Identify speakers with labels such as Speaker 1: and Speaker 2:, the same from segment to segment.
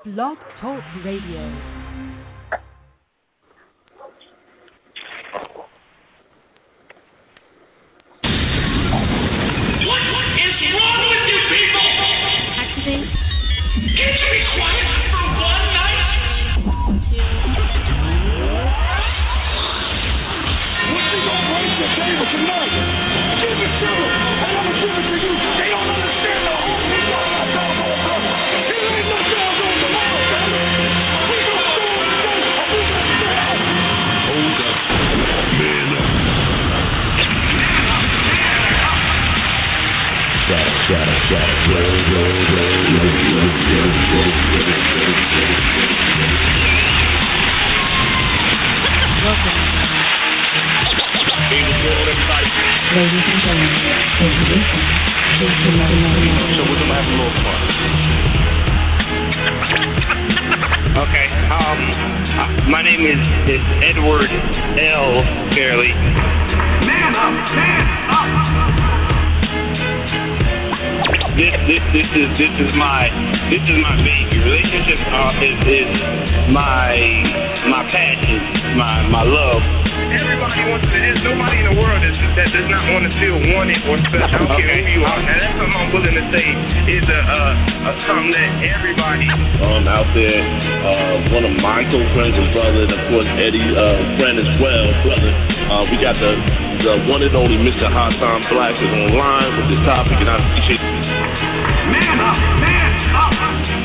Speaker 1: Blog Talk Radio.
Speaker 2: My name is Edward L. Fairley. Man up, man up. This is my baby. Relationship is my passion, my love. Everybody wants to. There's nobody in the world that does not want to feel wanted or special. I don't care who you are. Now that's something I'm willing to say is something that everybody
Speaker 3: out there. One of my co-friends and brother, and of course Eddie's friend as well, brother. We got the one and only Mr. Hot Time Black is online with this topic, and I appreciate it.
Speaker 2: Man up, man up.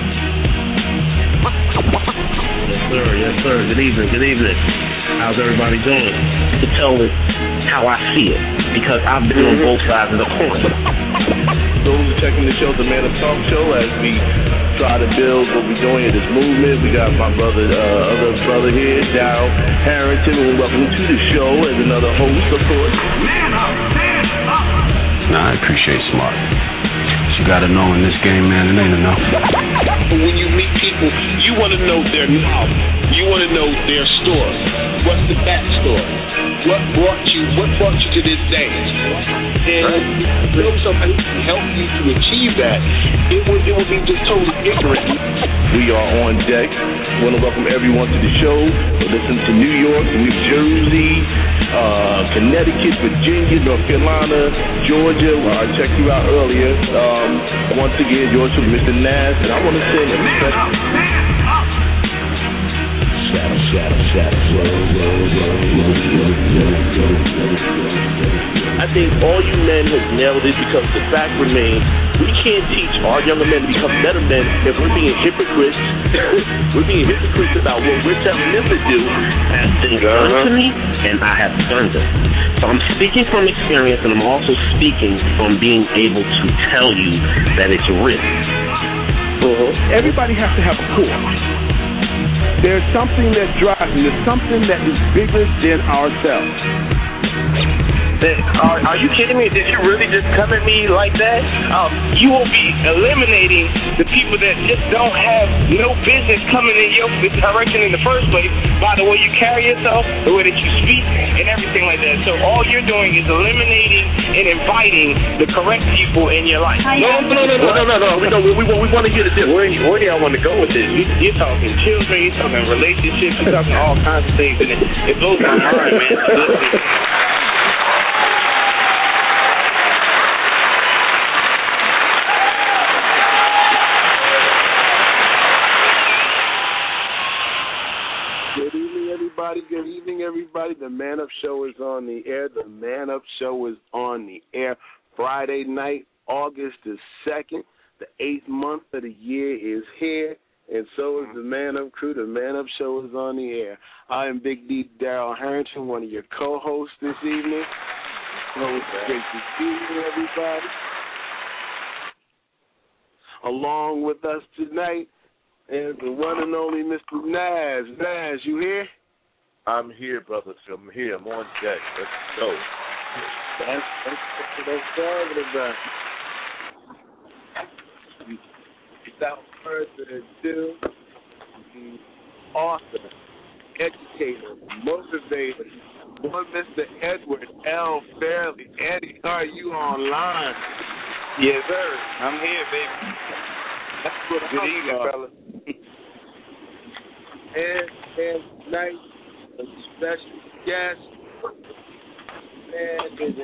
Speaker 4: Yes, sir. Good evening. How's everybody doing? To tell it how I see it, because I've been on both sides of the coin.
Speaker 3: Those who are checking the show, the Man Up Talk Show, as we try to build what we're doing in this movement. We got my brother, other brother here, Darryl Harrington, and welcome to the show as another host, of course.
Speaker 2: Man up, man up.
Speaker 5: Nah, I appreciate smart. You gotta know in this game, man, it ain't enough.
Speaker 3: When you meet people, you want to know their knowledge. You want to know their story. What's the backstory? What brought you to this dance? And know somebody who can help you to achieve that, it would be just totally ignorant. We are on deck. I want to welcome everyone to the show. Listen to New York, New Jersey, Connecticut, Virginia, North Carolina, Georgia, where I checked you out earlier. Once again, yours from Mr. Nas, and I want to sing a special. I think all you men have nailed it, because the fact remains, we can't teach our younger men to become better men if we're being hypocrites. We're being hypocrites about what we're telling them to do.
Speaker 4: Has been done to me, and I have done it. So I'm speaking from experience, and I'm also speaking from being able to tell you that it's a risk.
Speaker 6: Everybody has to have a core. There's something that drives me. There's something that is bigger than ourselves.
Speaker 2: Are you kidding me? Did you really just come at me like that? You will be eliminating the people that just don't have no business coming in your direction in the first place by the way you carry yourself, the way that you speak, and everything like that. So all you're doing is eliminating and inviting the correct people in your life.
Speaker 3: No. We want to hear the difference.
Speaker 2: Where do y'all want to go with this? You're talking children, you're talking relationships, you're talking all kinds of things, and it blows my mind, man.
Speaker 6: Good evening, everybody. The Man Up Show is on the air. The Man Up Show is on the air. Friday night, August the 2nd. The 8th month of the year is here, and so is the Man Up crew. The Man Up Show is on the air. I am Big D Darryl Harrington, one of your co-hosts this evening. It's great to see you, everybody. Along with us tonight is the one and only Mr. Nas. Nas, you here?
Speaker 3: I'm here, brother. I'm here. I'm on deck. Let's go.
Speaker 6: That's what I'm talking about. Without further ado, the author, educator, motivator, one Mr. Edward L. Fairley. Eddie, are you online?
Speaker 2: Yes, sir. I'm here, baby.
Speaker 6: That's what
Speaker 2: Good evening, fellas.
Speaker 6: And tonight, a special guest, man, is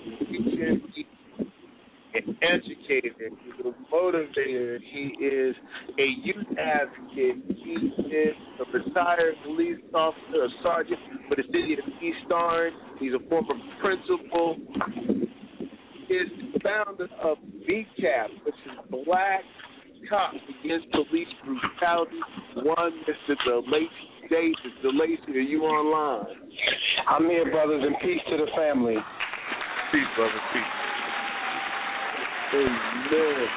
Speaker 6: an educator, he's a motivator, he is a youth advocate, he is a retired police officer, a sergeant for the city of East Orange, he's a former principal, he is the founder of BCAP, which is Black Cops Against Police Brutality. One, Mr. DeLacy Davis. DeLacy, are you online?
Speaker 7: I'm here, brothers, and peace to the family.
Speaker 6: Peace, brother, peace. Amen.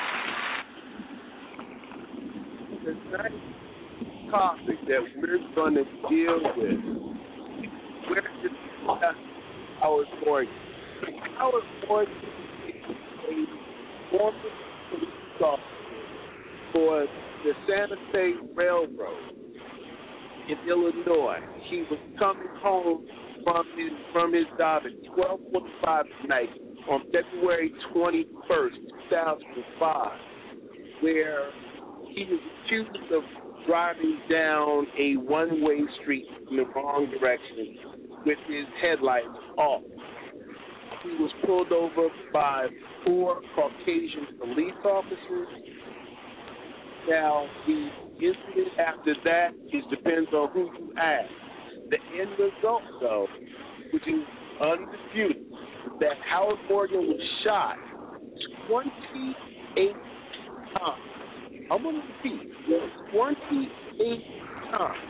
Speaker 6: Tonight's topic that we're going to deal with, we're going to discuss Howard Morgan. Howard Morgan is a former police officer for the Santa Fe Railroad in Illinois. He was coming home from his job at 12:45 tonight on February 21st, 2005, where he was accused of driving down a one-way street in the wrong direction with his headlights off. He was pulled over by 4 Caucasian police officers. Now, the incident after that depends on who you ask. The end result, though, which is undisputed, is that Howard Morgan was shot 28 times. I'm going to repeat, 28 times.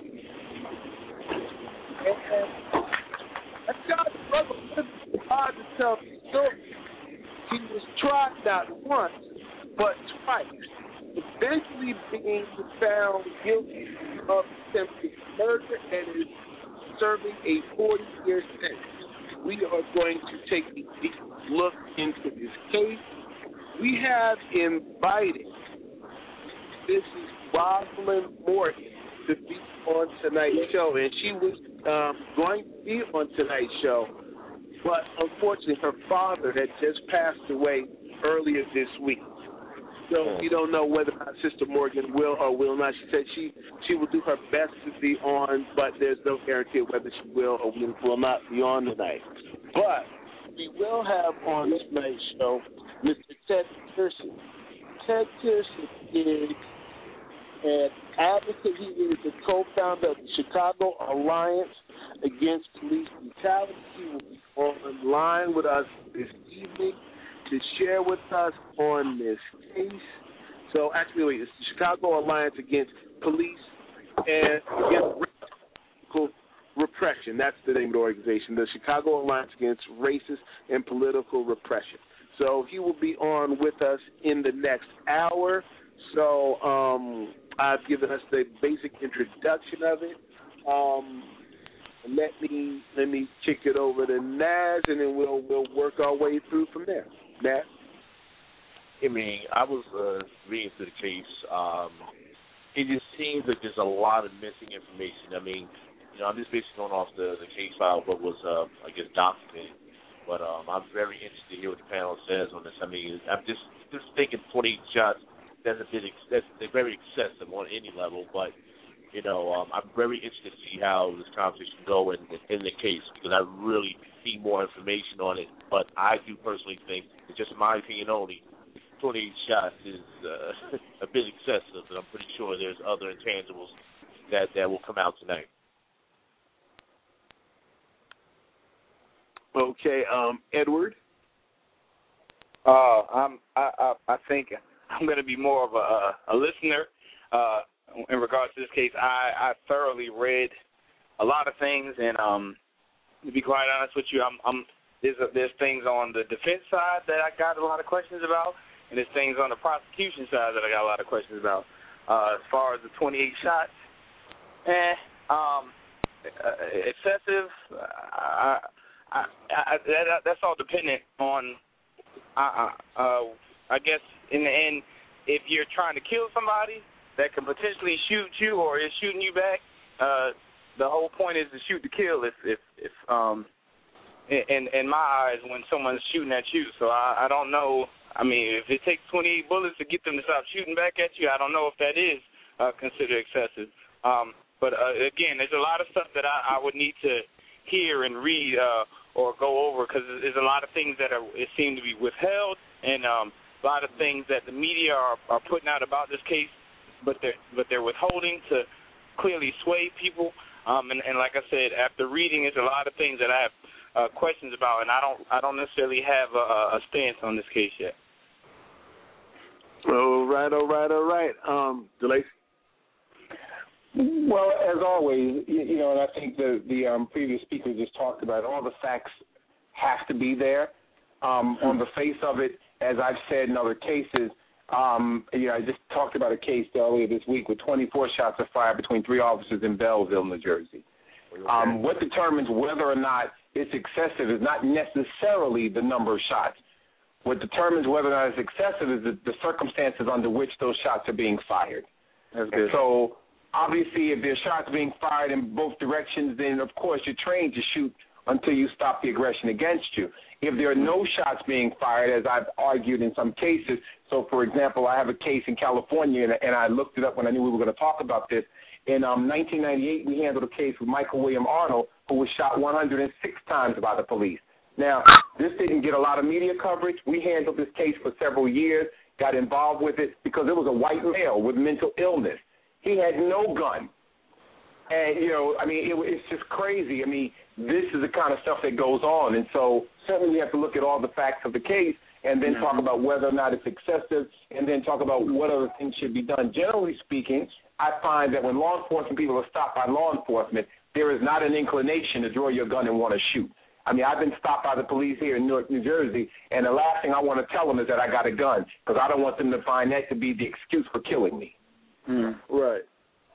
Speaker 6: And that guy's brother was hard to tell the story. He was tried not once, but twice, eventually being found guilty of attempted murder and is serving a 40-year sentence. We are going to take a deep look into this case. We have invited Mrs. Rosalind Morgan to be on tonight's show, and she was going to be on tonight's show, but unfortunately her father had just passed away earlier this week. So we don't know whether or not Sister Morgan will or will not. She said she will do her best to be on, but there's no guarantee of whether she will or will not be on tonight. But we will have on tonight's show Mr. Ted Pearson. Ted Pearson is an advocate. He is the co-founder of the Chicago Alliance Against Police Brutality. He will be online with us this evening to share with us on this case. So actually, it's the Chicago Alliance Against Police and Against Political Repression. That's the name of the organization, the Chicago Alliance Against Racist and Political Repression. So he will be on with us in the next hour. So I've given us the basic introduction of it. Let me kick it over to Naz, and then we'll work our way through from there. Naz?
Speaker 8: I mean, I was reading through the case. It just seems that there's a lot of missing information. I mean, I'm just basically going off the case file, what was, documented. But I'm very interested to hear what the panel says on this. I mean, I'm just thinking 28 shots, they're very excessive on any level. But, I'm very interested to see how this conversation go in the case, because I really need more information on it. But I do personally think, it's just my opinion only, 28 shots is a bit excessive, and I'm pretty sure there's other intangibles that will come out tonight.
Speaker 6: Okay, Edward?
Speaker 7: I think I'm going to be more of a listener in regards to this case. I thoroughly read a lot of things, and to be quite honest with you, there's things on the defense side that I got a lot of questions about, and there's things on the prosecution side that I got a lot of questions about. As far as the 28 shots, excessive. That's all dependent on, I guess, in the end, if you're trying to kill somebody that can potentially shoot you or is shooting you back, the whole point is to shoot to kill if in my eyes, when someone's shooting at you. So I don't know. I mean, if it takes 28 bullets to get them to stop shooting back at you, I don't know if that is considered excessive. But again, there's a lot of stuff that I would need to hear and read or go over, because there's a lot of things that it seem to be withheld, and a lot of things that the media are putting out about this case, but they're withholding to clearly sway people. And like I said, after reading, there's a lot of things that I have questions about, and I don't necessarily have a stance on this case yet.
Speaker 6: All right. DeLacy?
Speaker 9: Well, as always, and I think the previous speaker just talked about it, all the facts have to be there. On the face of it, as I've said in other cases, I just talked about a case earlier this week where 24 shots are fired between 3 officers in Belleville, New Jersey. What determines whether or not it's excessive is not necessarily the number of shots. What determines whether or not it's excessive is the circumstances under which those shots are being fired.
Speaker 6: That's good.
Speaker 9: So, obviously, if there's shots being fired in both directions, then, of course, you're trained to shoot until you stop the aggression against you. If there are no shots being fired, as I've argued in some cases, so, for example, I have a case in California, and I looked it up when I knew we were going to talk about this. In 1998, we handled a case with Michael William Arnold, who was shot 106 times by the police. Now, this didn't get a lot of media coverage. We handled this case for several years, got involved with it because it was a white male with mental illness. He had no gun. And, it's just crazy. This is the kind of stuff that goes on. And so certainly we have to look at all the facts of the case and then talk about whether or not it's excessive and then talk about what other things should be done. Generally speaking, I find that when law enforcement people are stopped by law enforcement, there is not an inclination to draw your gun and want to shoot. I've been stopped by the police here in Newark, New Jersey, and the last thing I want to tell them is that I got a gun because I don't want them to find that to be the excuse for killing me.
Speaker 6: Right.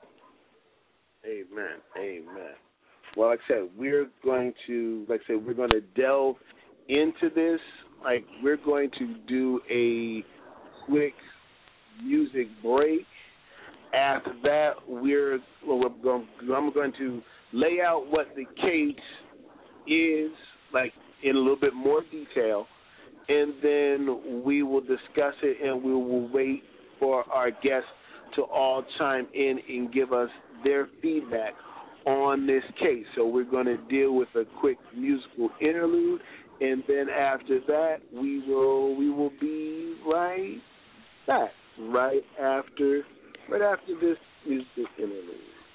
Speaker 6: Amen. Well, like I said, we're going to delve into this. We're going to do a quick music break. After that, I'm going to lay out what the case is, in a little bit more detail, and then we will discuss it, and we will wait for our guests to all chime in and give us their feedback on this case. So we're going to deal with a quick musical interlude, and then after that, we will be right back, right after this musical interlude.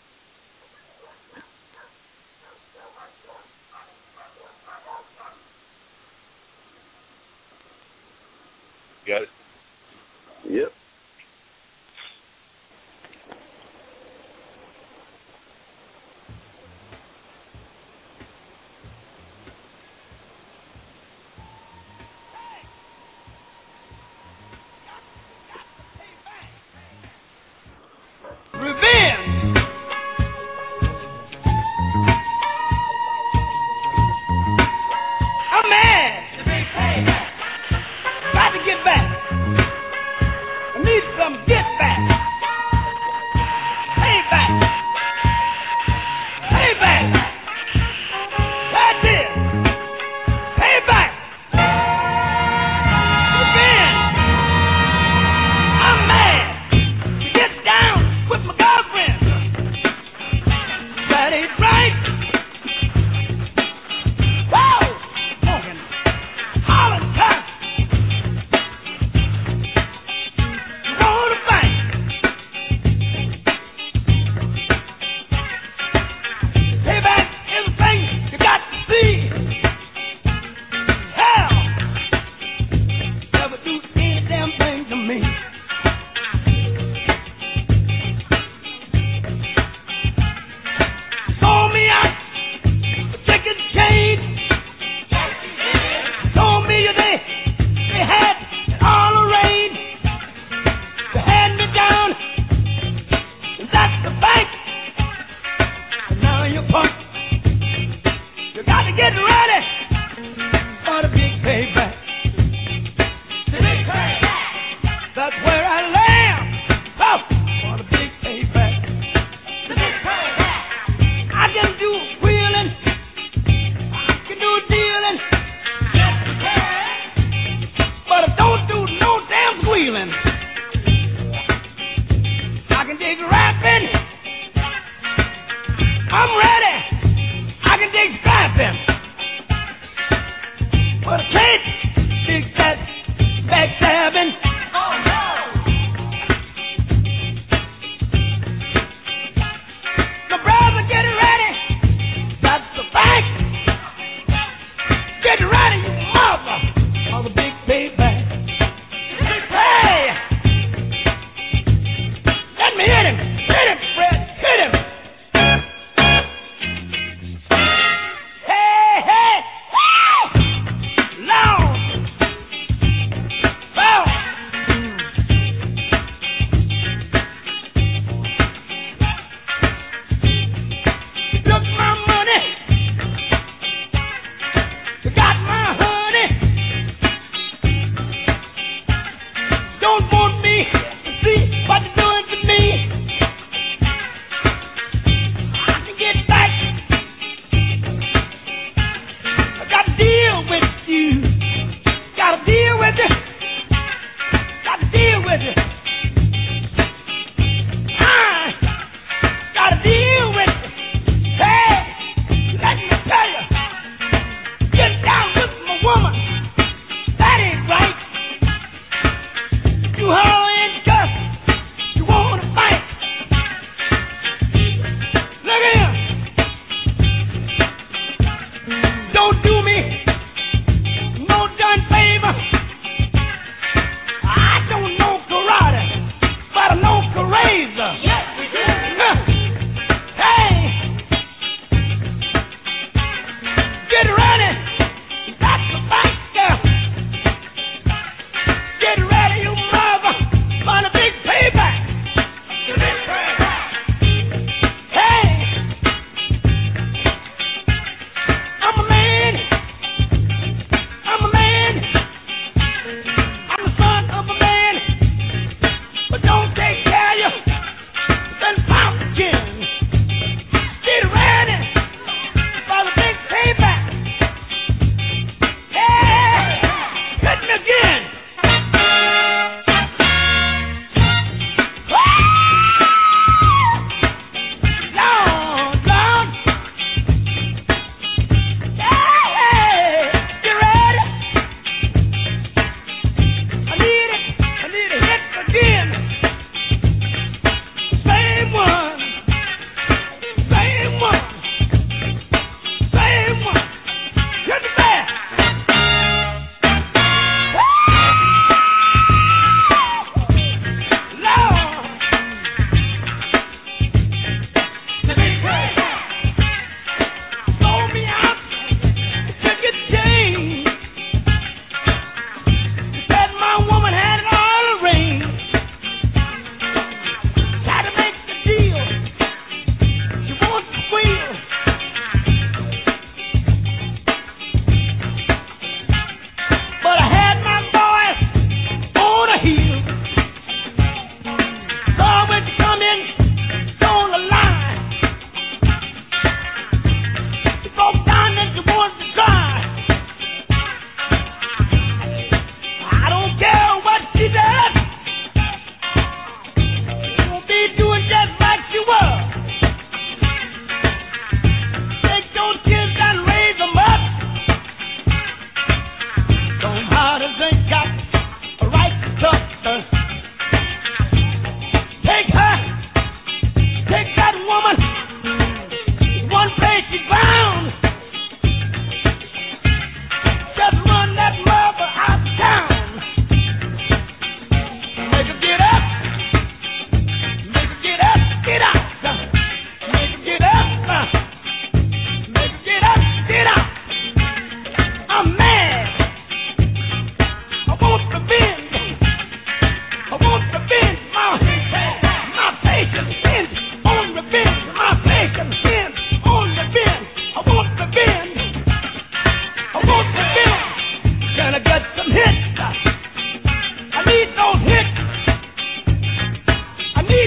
Speaker 8: Got it?
Speaker 6: Yep.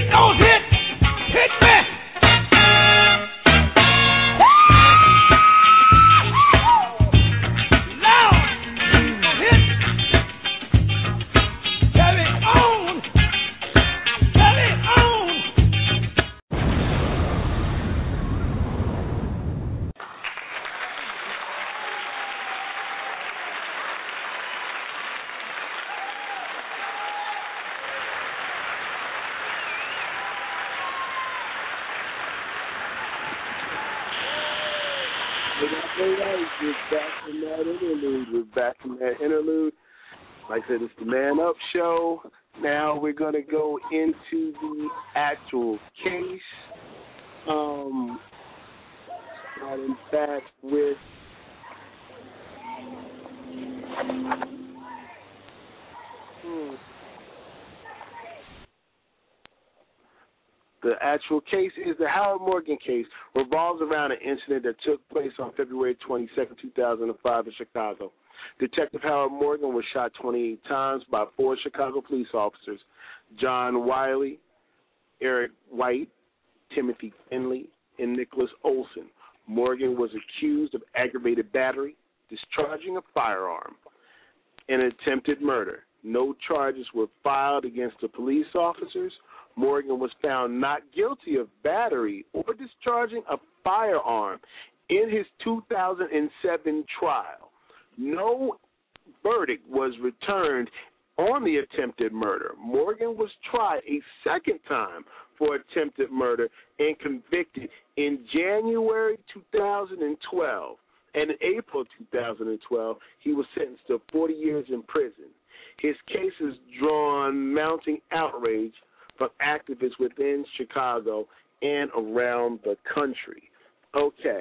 Speaker 6: We're back from that interlude. Like I said, it's the Man Up Show. Now we're going to go into the actual case. Starting back with the actual case is the Howard Morgan case, revolves around an incident that took place on February 22nd, 2005 in Chicago. Detective Howard Morgan was shot 28 times by 4 Chicago police officers, John Wiley, Eric White, Timothy Finley, and Nicholas Olson. Morgan was accused of aggravated battery, discharging a firearm, and attempted murder. No charges were filed against the police officers. Morgan was found not guilty of battery or discharging a firearm in his 2007 trial. No verdict was returned on the attempted murder. Morgan was tried a second time for attempted murder and convicted in January 2012. And in April 2012, he was sentenced to 40 years in prison. His case has drawn mounting outrage from activists within Chicago and around the country. Okay,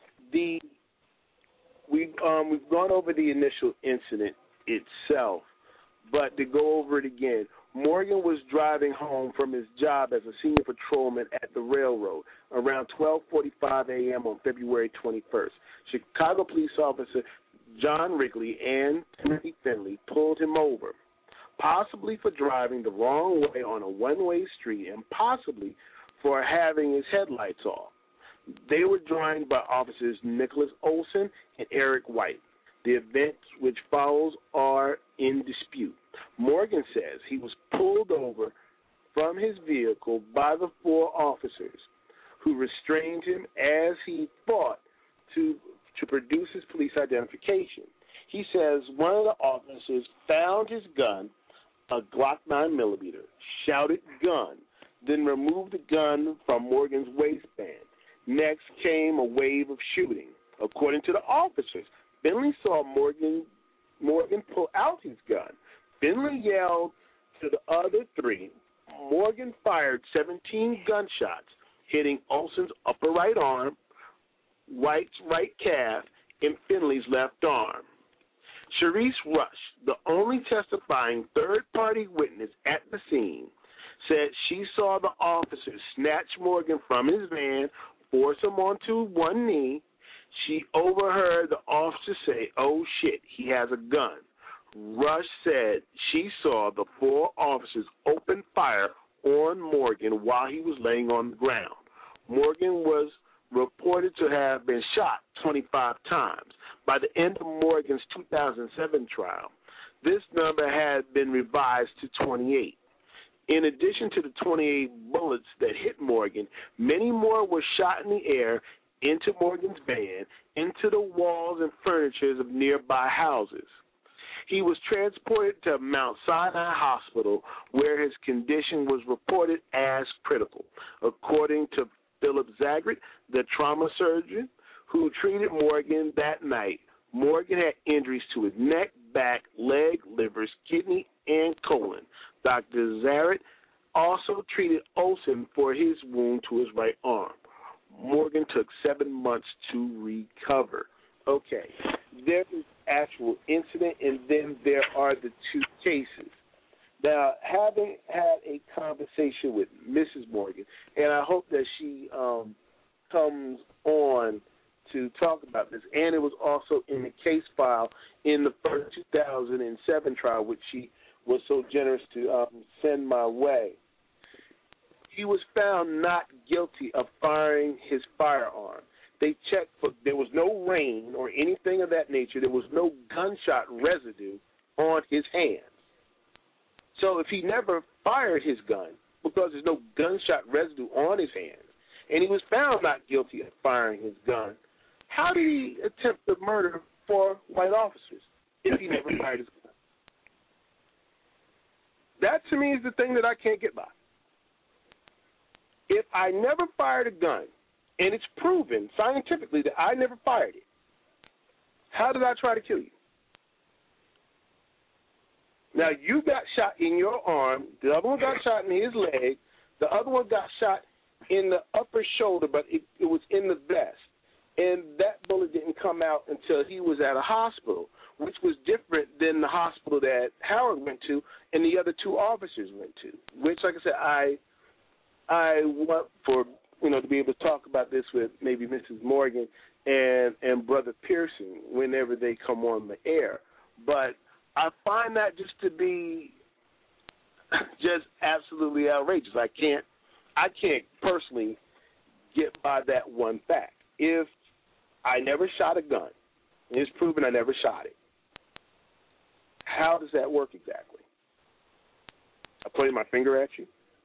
Speaker 6: we've gone over the initial incident itself, but to go over it again, Morgan was driving home from his job as a senior patrolman at the railroad around 12:45 a.m. on February 21st. Chicago police officer John Wrigley and Timothy Finley pulled him over, possibly for driving the wrong way on a one-way street and possibly for having his headlights off. They were joined by officers Nicholas Olson and Eric White. The events which follows are in dispute. Morgan says he was pulled over from his vehicle by the 4 officers who restrained him as he fought to produce his police identification. He says one of the officers found his gun, a Glock 9mm, shouted gun, then removed the gun from Morgan's waistband. Next came a wave of shooting. According to the officers, Finley saw Morgan pull out his gun. Finley yelled to the other 3. Morgan fired 17 gunshots, hitting Olson's upper right arm, White's right calf, and Finley's left arm. Sharice Rush, the only testifying third-party witness at the scene, said she saw the officers snatch Morgan from his van, force him onto one knee. She overheard the officer say, "Oh, shit, he has a gun." Rush said she saw the 4 officers open fire on Morgan while he was laying on the ground. Morgan was reported to have been shot 25 times. By the end of Morgan's 2007 trial, this number had been revised to 28. In addition to the 28 bullets that hit Morgan, many more were shot in the air, into Morgan's van, into the walls and furniture of nearby houses. He was transported to Mount Sinai Hospital, where his condition was reported as critical. According to Philip Zagret, the trauma surgeon who treated Morgan that night, Morgan had injuries to his neck, back, leg, livers, kidney, and colon. Dr. Zagret also treated Olson for his wound to his right arm. Morgan took 7 months to recover. Okay, there is actual incident, and then there are the 2 cases. Now, having had a conversation with Mrs. Morgan, and I hope that she comes on to talk about this, and it was also in the case file in the first 2007 trial, which she was so generous to send my way. he was found not guilty of firing his firearm. They checked for, there was no rain or anything of that nature. There was no gunshot residue on his hands. So if he never fired his gun, because there's no gunshot residue on his hands, and he was found not guilty of firing his gun, how did he attempt to murder 4 white officers if he never fired his gun? That, to me, is the thing that I can't get by. If I never fired a gun, and it's proven scientifically that I never fired it, how did I try to kill you? Now, you got shot in your arm, the other one got shot in his leg, the other one got shot in the upper shoulder, but it was in the vest. And that bullet didn't come out until he was at a hospital, which was different than the hospital that Howard went to and the other 2 officers went to, which, like I said, I want for, to be able to talk about this with maybe Mrs. Morgan and Brother Pearson whenever they come on the air. But I find that just to be just absolutely outrageous. I can't personally get by that one fact. If I never shot a gun, and it's proven I never shot it, how does that work exactly? I'm pointing my finger at you.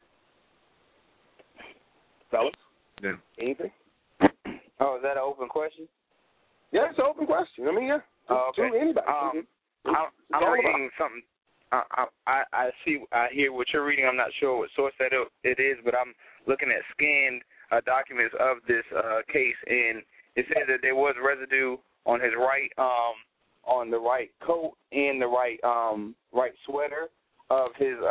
Speaker 6: Fellas?
Speaker 5: Yeah.
Speaker 6: Anything?
Speaker 7: Oh, is that an open question?
Speaker 6: Yeah, it's an open question. I mean, yeah.
Speaker 7: Okay.
Speaker 6: To anybody.
Speaker 7: I'm reading something. I hear what you're reading. I'm not sure what source that it is, but I'm looking at scanned documents of this case, and it says that there was residue on his right, on the right coat and the right sweater of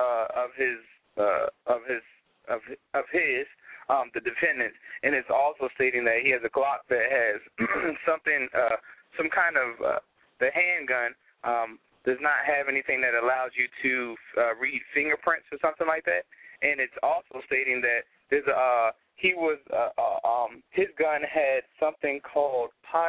Speaker 7: the defendant, and it's also stating that he has a Glock that has something, some kind of the handgun. Does not have anything that allows you to read fingerprints or something like that, and it's also stating that there's his gun had something called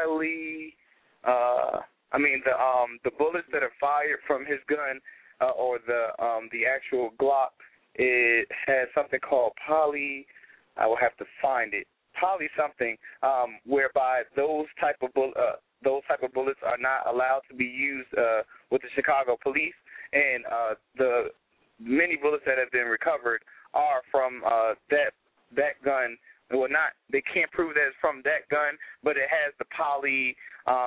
Speaker 7: the bullets that are fired from his gun or the actual Glock, it has something called poly. I will have to find it. Poly something, whereby those type of bullets are not allowed to be used with the Chicago police, and the many bullets that have been recovered are from that gun. Well, they can't prove that it's from that gun, but it has the poly.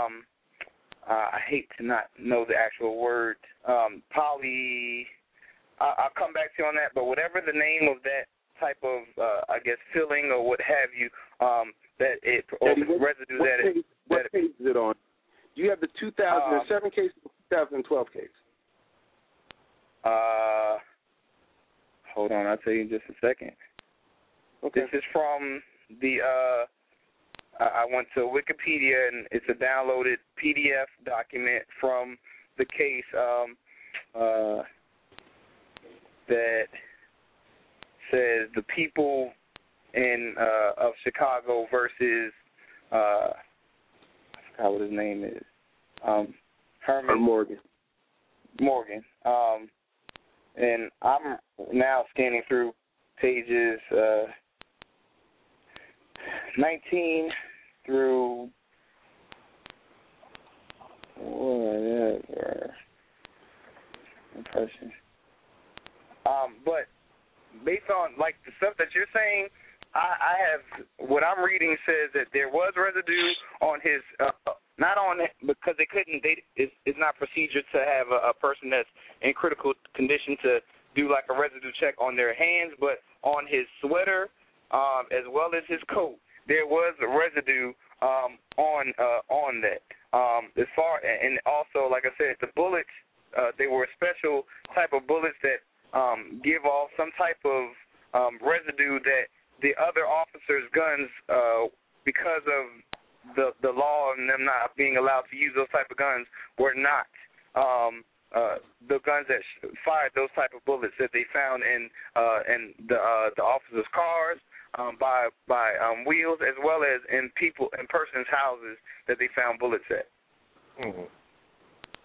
Speaker 7: I hate to not know the actual word. Poly. I'll come back to you on that. But whatever the name of that type of, filling or what have you, that it or residue that it.
Speaker 6: What case is it on? Do you have the 2007 case or 2012 case?
Speaker 7: Hold on, I'll tell you in just a second.
Speaker 6: Okay.
Speaker 7: This is from the, I went to Wikipedia, and it's a downloaded PDF document from the case that says the people of Chicago versus, I forgot what his name is, Herman
Speaker 6: Morgan.
Speaker 7: And I'm now scanning through pages 19 through impression. But based on like the stuff that you're saying, I have what I'm reading says that there was residue on his, not on it because they couldn't. It's not procedure to have a person that's in critical condition to do like a residue check on their hands, but on his sweater as well as his coat, there was a residue on that. As far and also, like I said, the bullets they were a special type of bullets that give off some type of residue that the other officers' guns, because of the law and them not being allowed to use those type of guns, were not the guns that fired those type of bullets that they found in the officers' cars, by wheels, as well as in persons' houses that they found bullets at.
Speaker 6: Mm-hmm.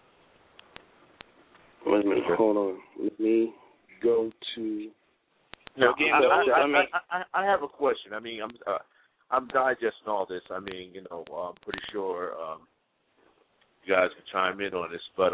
Speaker 6: Wait a minute, hold on. Let me go to
Speaker 8: Now,
Speaker 7: again,
Speaker 8: I have a question. I mean, I'm digesting all this. I mean, you know, I'm pretty sure you guys can chime in on this, but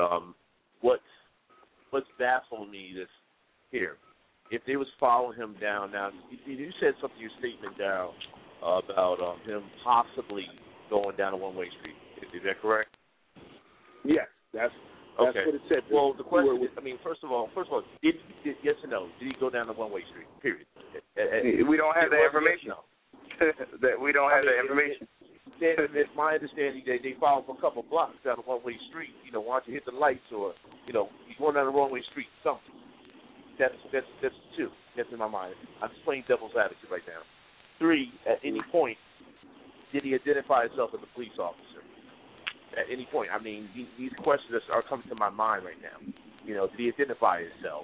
Speaker 8: what's baffling me is here. If they was following him down now, you said something in your statement down about him possibly going down a one-way street. Is that correct?
Speaker 6: Yes, that's
Speaker 8: okay.
Speaker 6: What it said.
Speaker 8: Well, the question is, I mean, first of all, did yes or no? Did he go down a one-way street? Period.
Speaker 7: We don't have that information.
Speaker 8: No.
Speaker 7: That we don't have that information.
Speaker 8: It's my understanding that they followed for a couple of blocks down a one-way street. You know, why don't you hit the lights, or you know, you're going down the wrong-way street, something. That's two. That's in my mind. I'm just playing devil's advocate right now. 3, at any point, did he identify himself as a police officer? At any point. I mean, these questions are coming to my mind right now. You know, did he identify himself?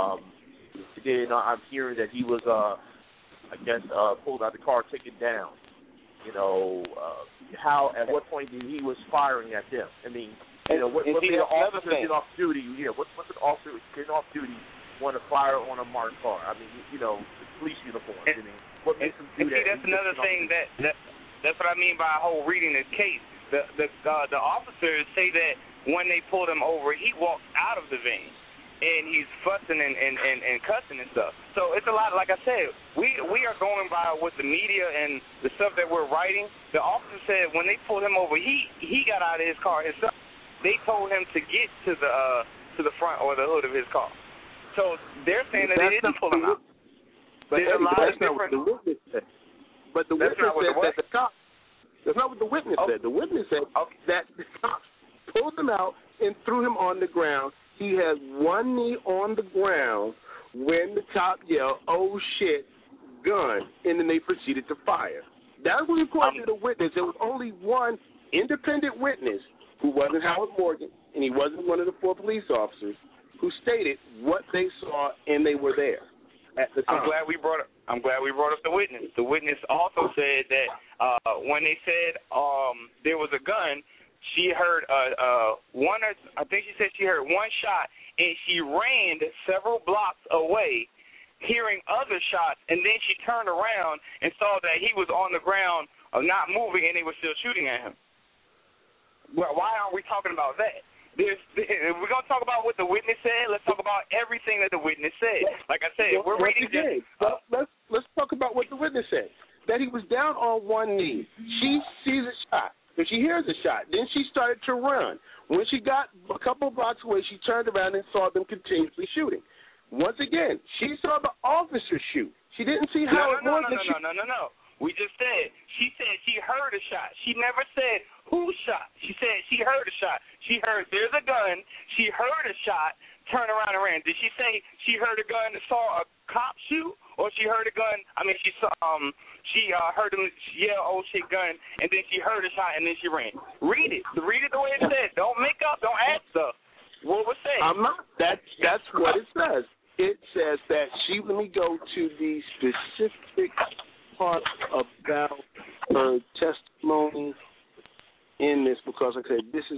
Speaker 8: Then I'm hearing that he was, pulled out the car, taken down. You know, at what point did he was firing at them? I mean, you know, what made an officer get off duty? Yeah, what's an officer getting off duty want to fire on a marked car? I mean, you know, the police uniform. I mean, what makes him do that?
Speaker 7: See, that's another thing that's what I mean by whole reading this case. The officers say that when they pulled him over, he walked out of the van. And he's fussing and cussing and stuff. So it's a lot. Like I said, we are going by what the media and the stuff that we're writing. The officer said when they pulled him over, he got out of his car himself. They told him to get to the front or the hood of his car. So they're saying that they didn't pull him out.
Speaker 6: But
Speaker 7: there's a lot of different.
Speaker 6: The witness said. But the witness said that the cops. That's not what the witness said. The witness said that the cops pulled him out and threw him on the ground. He had one knee on the ground when the cop yelled, "Oh shit, gun," and then they proceeded to fire. That was according to the witness. There was only one independent witness who wasn't Howard Morgan, and he wasn't one of the 4 police officers who stated what they saw, and they were there at the time.
Speaker 7: I'm glad we brought up the witness. The witness also said that when they said there was a gun, she heard I think she said she heard one shot, and she ran several blocks away, hearing other shots, and then she turned around and saw that he was on the ground, not moving, and they were still shooting at him. Well, why aren't we talking about that? If we're going to talk about what the witness said, let's talk about everything that the witness said. Like I said, we're reading this.
Speaker 6: Let's talk about what the witness said. That he was down on one knee. She sees a shot. But she hears a shot. Then she started to run. When she got a couple of blocks away, she turned around and saw them continuously shooting. Once again, she saw the officer shoot. She didn't see how it was.
Speaker 7: No. We just said, she heard a shot. She never said who shot. She said she heard a shot. She heard there's a gun. She heard a shot, turned around and ran. Did she say she heard a gun and saw a cop shoot? Or she heard a gun, she saw, she heard him yell, "Oh shit, gun," and then she heard a shot and then she ran. Read it the way it said. Don't make up, don't add stuff. What was said?
Speaker 6: I'm not. That's what it says. It says that let me go to the specific part about her testimony in this, because like I said, this is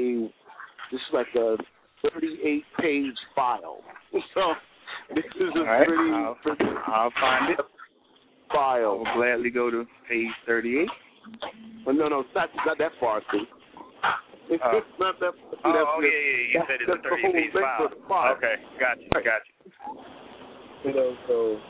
Speaker 6: like a 38-page file. So this is a pretty
Speaker 7: I'll find it.
Speaker 6: File.
Speaker 7: I'll gladly go to page 38.
Speaker 6: Well, no, it's not that far through. It's not that.
Speaker 7: You said it's a 38-page file. Okay, got you.
Speaker 6: You know, so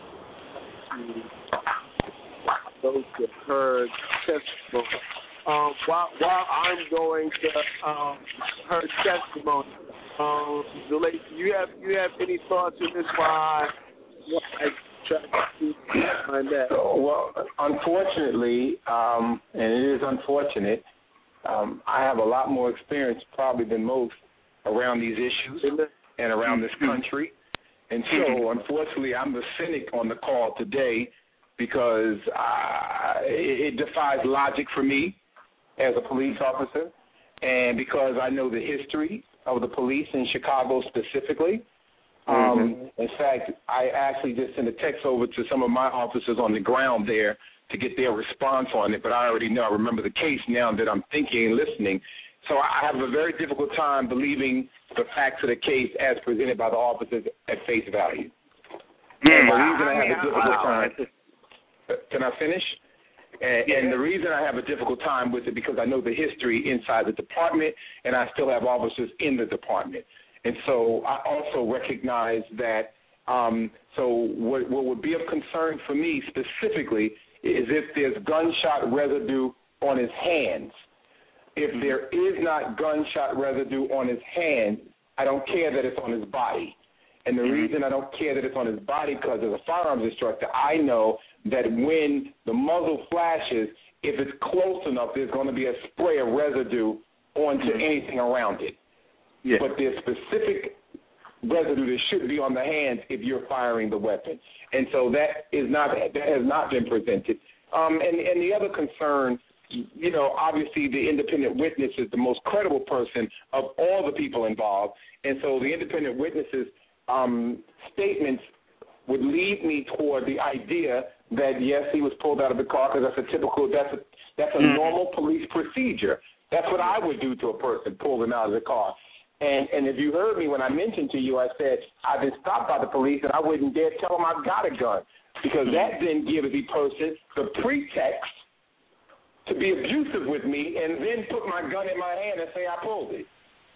Speaker 6: go to her testimony. While I'm going to her testimony, you have any thoughts on this? Why I try to find that?
Speaker 9: Well, unfortunately, and it is unfortunate, I have a lot more experience probably than most around these issues and around this country. And so, unfortunately, I'm the cynic on the call today because it defies logic for me as a police officer, and because I know the history of the police in Chicago specifically. In fact, I actually just sent a text over to some of my officers on the ground there to get their response on it, but I already know. I remember the case now that I'm thinking and listening. So I have a very difficult time believing the facts of the case as presented by the officers at face value. And the reason I have a difficult time. Can I finish? And the reason I have a difficult time with it because I know the history inside the department, and I still have officers in the department. And so I also recognize that. So what would be of concern for me specifically is if there's gunshot residue on his hands. If there is not gunshot residue on his hands, I don't care that it's on his body. And the reason I don't care that it's on his body because as a firearms instructor, I know that when the muzzle flashes, if it's close enough, there's going to be a spray of residue onto anything around it. Yeah. But there's specific residue that should be on the hands if you're firing the weapon. And so that has not been presented. And the other concern, you know, obviously the independent witness is the most credible person of all the people involved. And so the independent witness's statements would lead me toward the idea that, yes, he was pulled out of the car because that's a normal police procedure. That's what I would do to a person, pull them out of the car. And if you heard me when I mentioned to you, I said I've been stopped by the police and I wouldn't dare tell them I've got a gun because that then gives the person the pretext to be abusive with me and then put my gun in my hand and say I pulled it.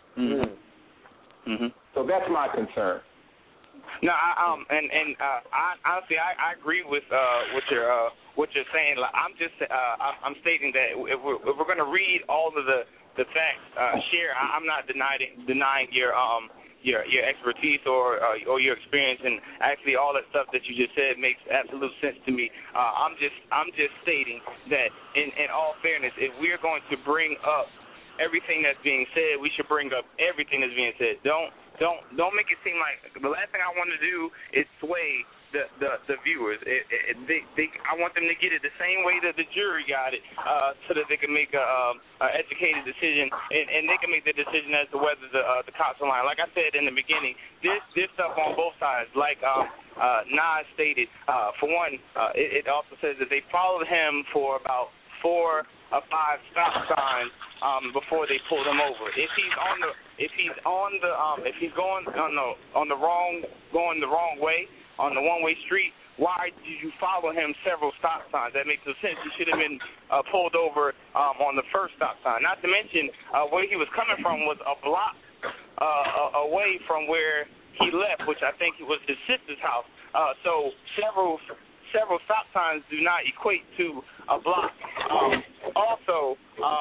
Speaker 9: So that's my concern.
Speaker 7: No, I honestly I agree with what you're saying. Like, I'm stating that if we're going to read all of the facts, I'm not denying your expertise or your experience, and actually all that stuff that you just said makes absolute sense to me. I'm just stating that in all fairness, if we're going to bring up everything that's being said, we should bring up everything that's being said. Don't make it seem like the last thing I want to do is sway the viewers. I want them to get it the same way that the jury got it, so that they can make a educated decision, and they can make the decision as to whether the cops are lying. Like I said in the beginning, this stuff on both sides. Like Nas stated, for one, it also says that they followed him for about 4 or 5 stop signs before they pulled him over. If he's going the wrong way on the one-way street, why did you follow him several stop signs? That makes no sense. He should have been pulled over on the first stop sign. Not to mention where he was coming from was a block away from where he left, which I think was his sister's house. So several stop signs do not equate to a block. Also,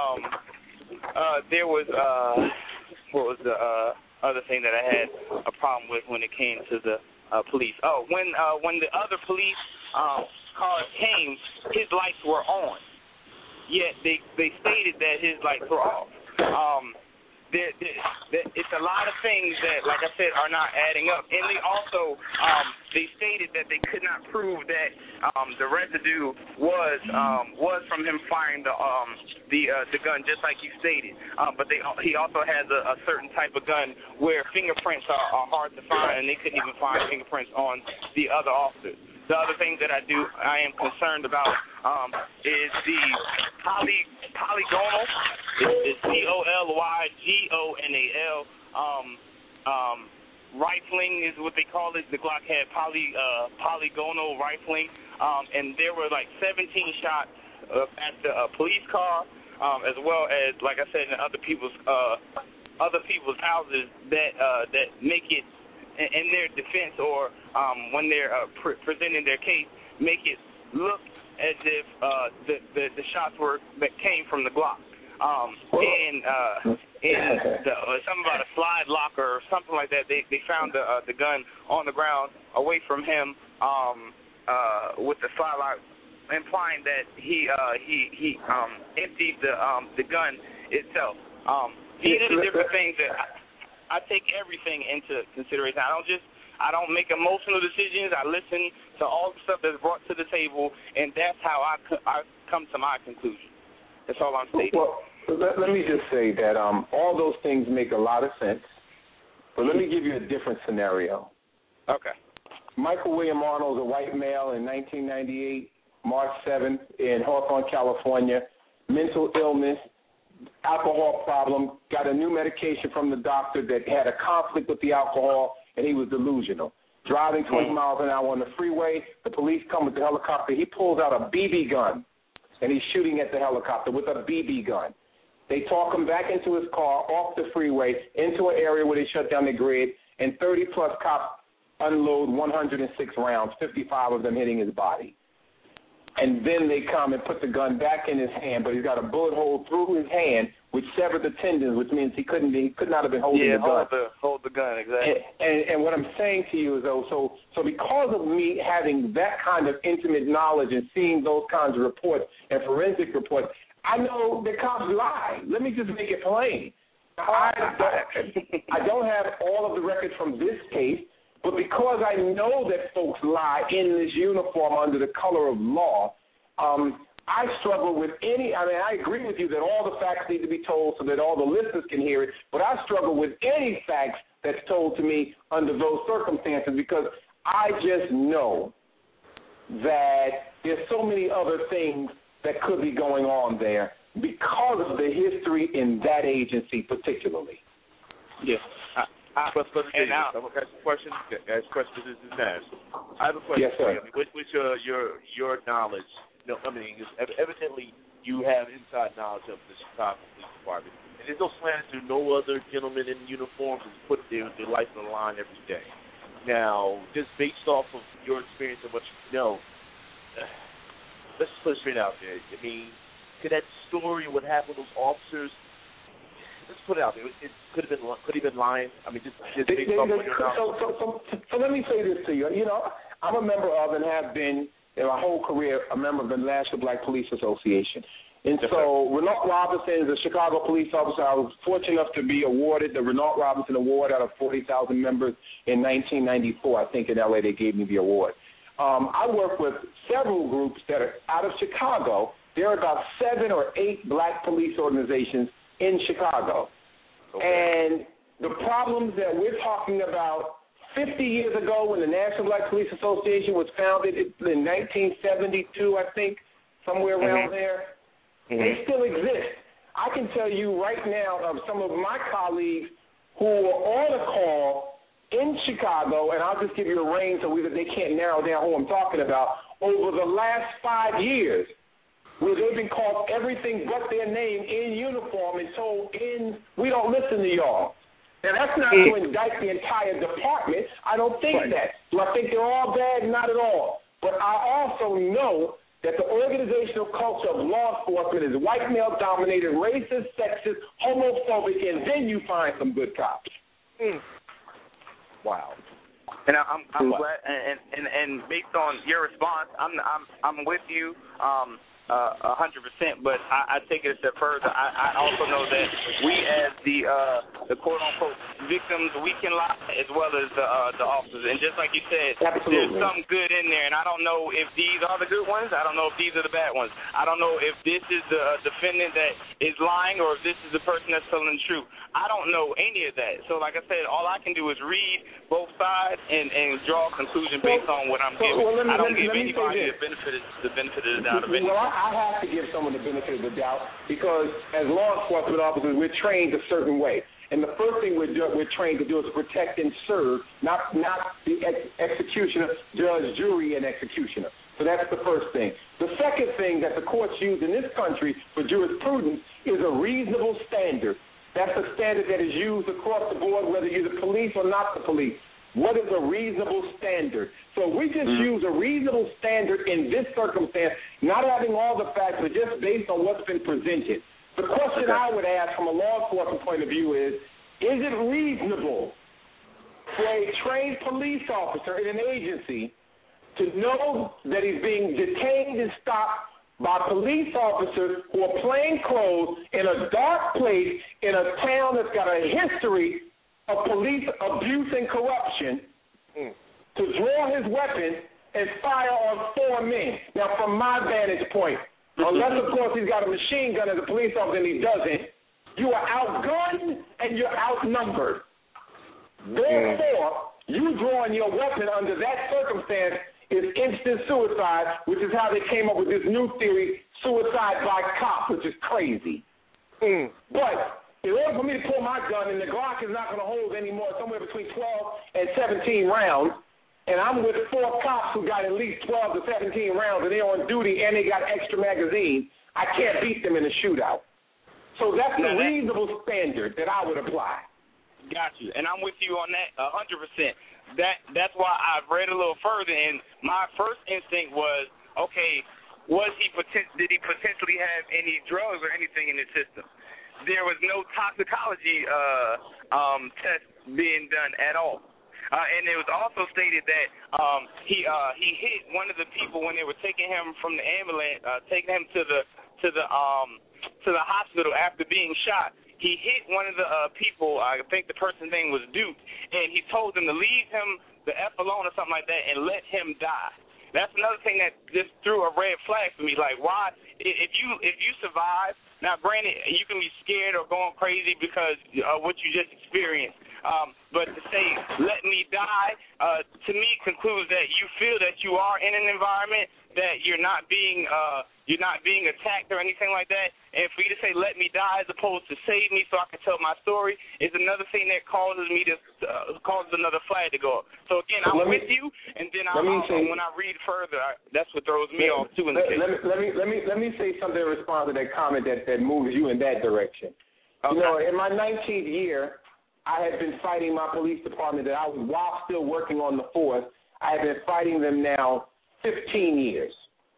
Speaker 7: there was what was the other thing that I had a problem with when it came to the police? Oh, when the other police cars came, his lights were on. Yet they stated that his lights were off. It's a lot of things that, like I said, are not adding up. And they also they stated that they could not prove that the residue was from him firing the gun, just like you stated. But he also has a certain type of gun where fingerprints are hard to find, and they couldn't even find fingerprints on the other officers. The other thing that I am concerned about is the polygonal. It's POLYGONAL. Rifling is what they call it. The Glock had polygonal rifling, and there were like 17 shots at the police car, as well as, like I said, in other people's houses that make it, in their defense or when they're presenting their case, make it look as if the shots that came from the Glock. And something about a slide locker or something like that. They found the gun on the ground away from him with the slide lock, implying that he emptied the gun itself. These are the different things that I take everything into consideration. I don't make emotional decisions. I listen to all the stuff that's brought to the table, and that's how I come to my conclusion. That's all I'm stating.
Speaker 9: Well, let me just say that all those things make a lot of sense, but let me give you a different scenario.
Speaker 7: Okay.
Speaker 9: Michael William Arnold, a white male in 1998, March 7th, in Hawthorne, California, mental illness, alcohol problem, got a new medication from the doctor that had a conflict with the alcohol, and he was delusional. driving 20 miles an hour on the freeway. The police come with the helicopter. He pulls out a BB gun, and he's shooting at the helicopter with a BB gun. They talk him back into his car, off the freeway, into an area where they shut down the grid, and 30-plus cops unload 106 rounds, 55 of them hitting his body. And then they come and put the gun back in his hand, but he's got a bullet hole through his hand, which severed the tendons, which means he could not have been holding the gun.
Speaker 7: Hold the gun, exactly.
Speaker 9: And what I'm saying to you is, though, so because of me having that kind of intimate knowledge and seeing those kinds of reports and forensic reports, I know the cops lie. Let me just make it plain. I don't have all of the records from this case, but because I know that folks lie in this uniform under the color of law, I struggle with I agree with you that all the facts need to be told so that all the listeners can hear it, but I struggle with any facts that's told to me under those circumstances because I just know that there's so many other things that could be going on there because of the history in that agency particularly.
Speaker 8: Yes. I'm going to ask a question. I have a question.
Speaker 9: Yes, sir.
Speaker 8: With your knowledge, evidently you have inside knowledge of the Chicago Police Department, and there's no slander to no other gentleman in uniform who's put their life on the line every day. Now, just based off of your experience and what you know, let's just put it straight out there. I mean, could that story, what happened with those officers? Let's put it out there. It could have been lying. I mean, just based off what you're
Speaker 9: So let me say this to you. You know, I'm a member of and have been in my whole career a member of the National Black Police Association. And so Renault Robinson is a Chicago police officer. I was fortunate enough to be awarded the Renault Robinson Award out of 40,000 members in 1994. I think in L.A. they gave me the award. I work with several groups that are out of Chicago. There are about 7 or 8 black police organizations in Chicago. Okay. And the problems that we're talking about 50 years ago when the National Black Police Association was founded in 1972, I think, somewhere around there, they still exist. I can tell you right now of some of my colleagues who were on a call in Chicago, and I'll just give you a range so they can't narrow down who I'm talking about, over the last 5 years, where they've been called everything but their name in uniform and told we don't listen to y'all. Now, that's not to indict the entire department. I don't think that. Do I think they're all bad? Not at all. But I also know that the organizational culture of law enforcement is white male-dominated, racist, sexist, homophobic, and then you find some good cops.
Speaker 7: Wow. And I'm glad, and based on your response, I'm with you. 100%, but I take it a step further. I also know that we, as the quote-unquote victims, we can lie as well as the officers. And just like you said, there's some good in there, and I don't know if these are the good ones. I don't know if these are the bad ones. I don't know if this is the defendant that is lying or if this is the person that's telling the truth. I don't know any of that. So, like I said, all I can do is read both sides and draw a conclusion based on what I'm given. I don't give anybody the benefit of the doubt of anything.
Speaker 9: I have to give someone the benefit of the doubt because as law enforcement officers, we're trained a certain way. And the first thing we're trained to do is protect and serve, not the executioner, judge, jury, and executioner. So that's the first thing. The second thing that the courts use in this country for jurisprudence is a reasonable standard. That's a standard that is used across the board, whether you're the police or not the police. What is a reasonable standard? So we just use a reasonable standard in this circumstance, not having all the facts, but just based on what's been presented. The question I would ask from a law enforcement point of view is it reasonable for a trained police officer in an agency to know that he's being detained and stopped by police officers who are plain clothes in a dark place in a town that's got a history of police abuse and corruption to draw his weapon and fire on 4 men. Now, from my vantage point, unless, of course, he's got a machine gun as a police officer and he doesn't, you are outgunned and you're outnumbered. Therefore, you drawing your weapon under that circumstance is instant suicide, which is how they came up with this new theory, suicide by cop, which is crazy. But in order for me to pull my gun, and the Glock is not going to hold anymore, somewhere between 12 and 17 rounds, and I'm with 4 cops who got at least 12 to 17 rounds, and they're on duty, and they got extra magazines, I can't beat them in a shootout. So that's a reasonable standard that I would apply.
Speaker 7: Got you, and I'm with you on that 100%. That's why I've read a little further, and my first instinct was, okay, did he potentially have any drugs or anything in his system? There was no toxicology test being done at all. And it was also stated that he hit one of the people when they were taking him from the ambulance, taking him to the hospital after being shot. He hit one of the people. I think the person's name was Duke, and he told them to leave him the F alone or something like that and let him die. That's another thing that just threw a red flag for me. Like, why? If you survive, now granted, you can be scared or going crazy because of what you just experienced. But to say, let me die, to me concludes that you feel that you are in an environment that you're not being attacked or anything like that. And for you to say, let me die, as opposed to save me so I can tell my story, is another thing that causes me to causes another flag to go up. So again, I'm with you, and then when I read further, that's what throws me off too. In the case.
Speaker 9: Let me say something in response to that comment that moves you in that direction. Okay. You know, in my 19th year, I had been fighting my police department that I was, while still working on the force, I have been fighting them now 15 years.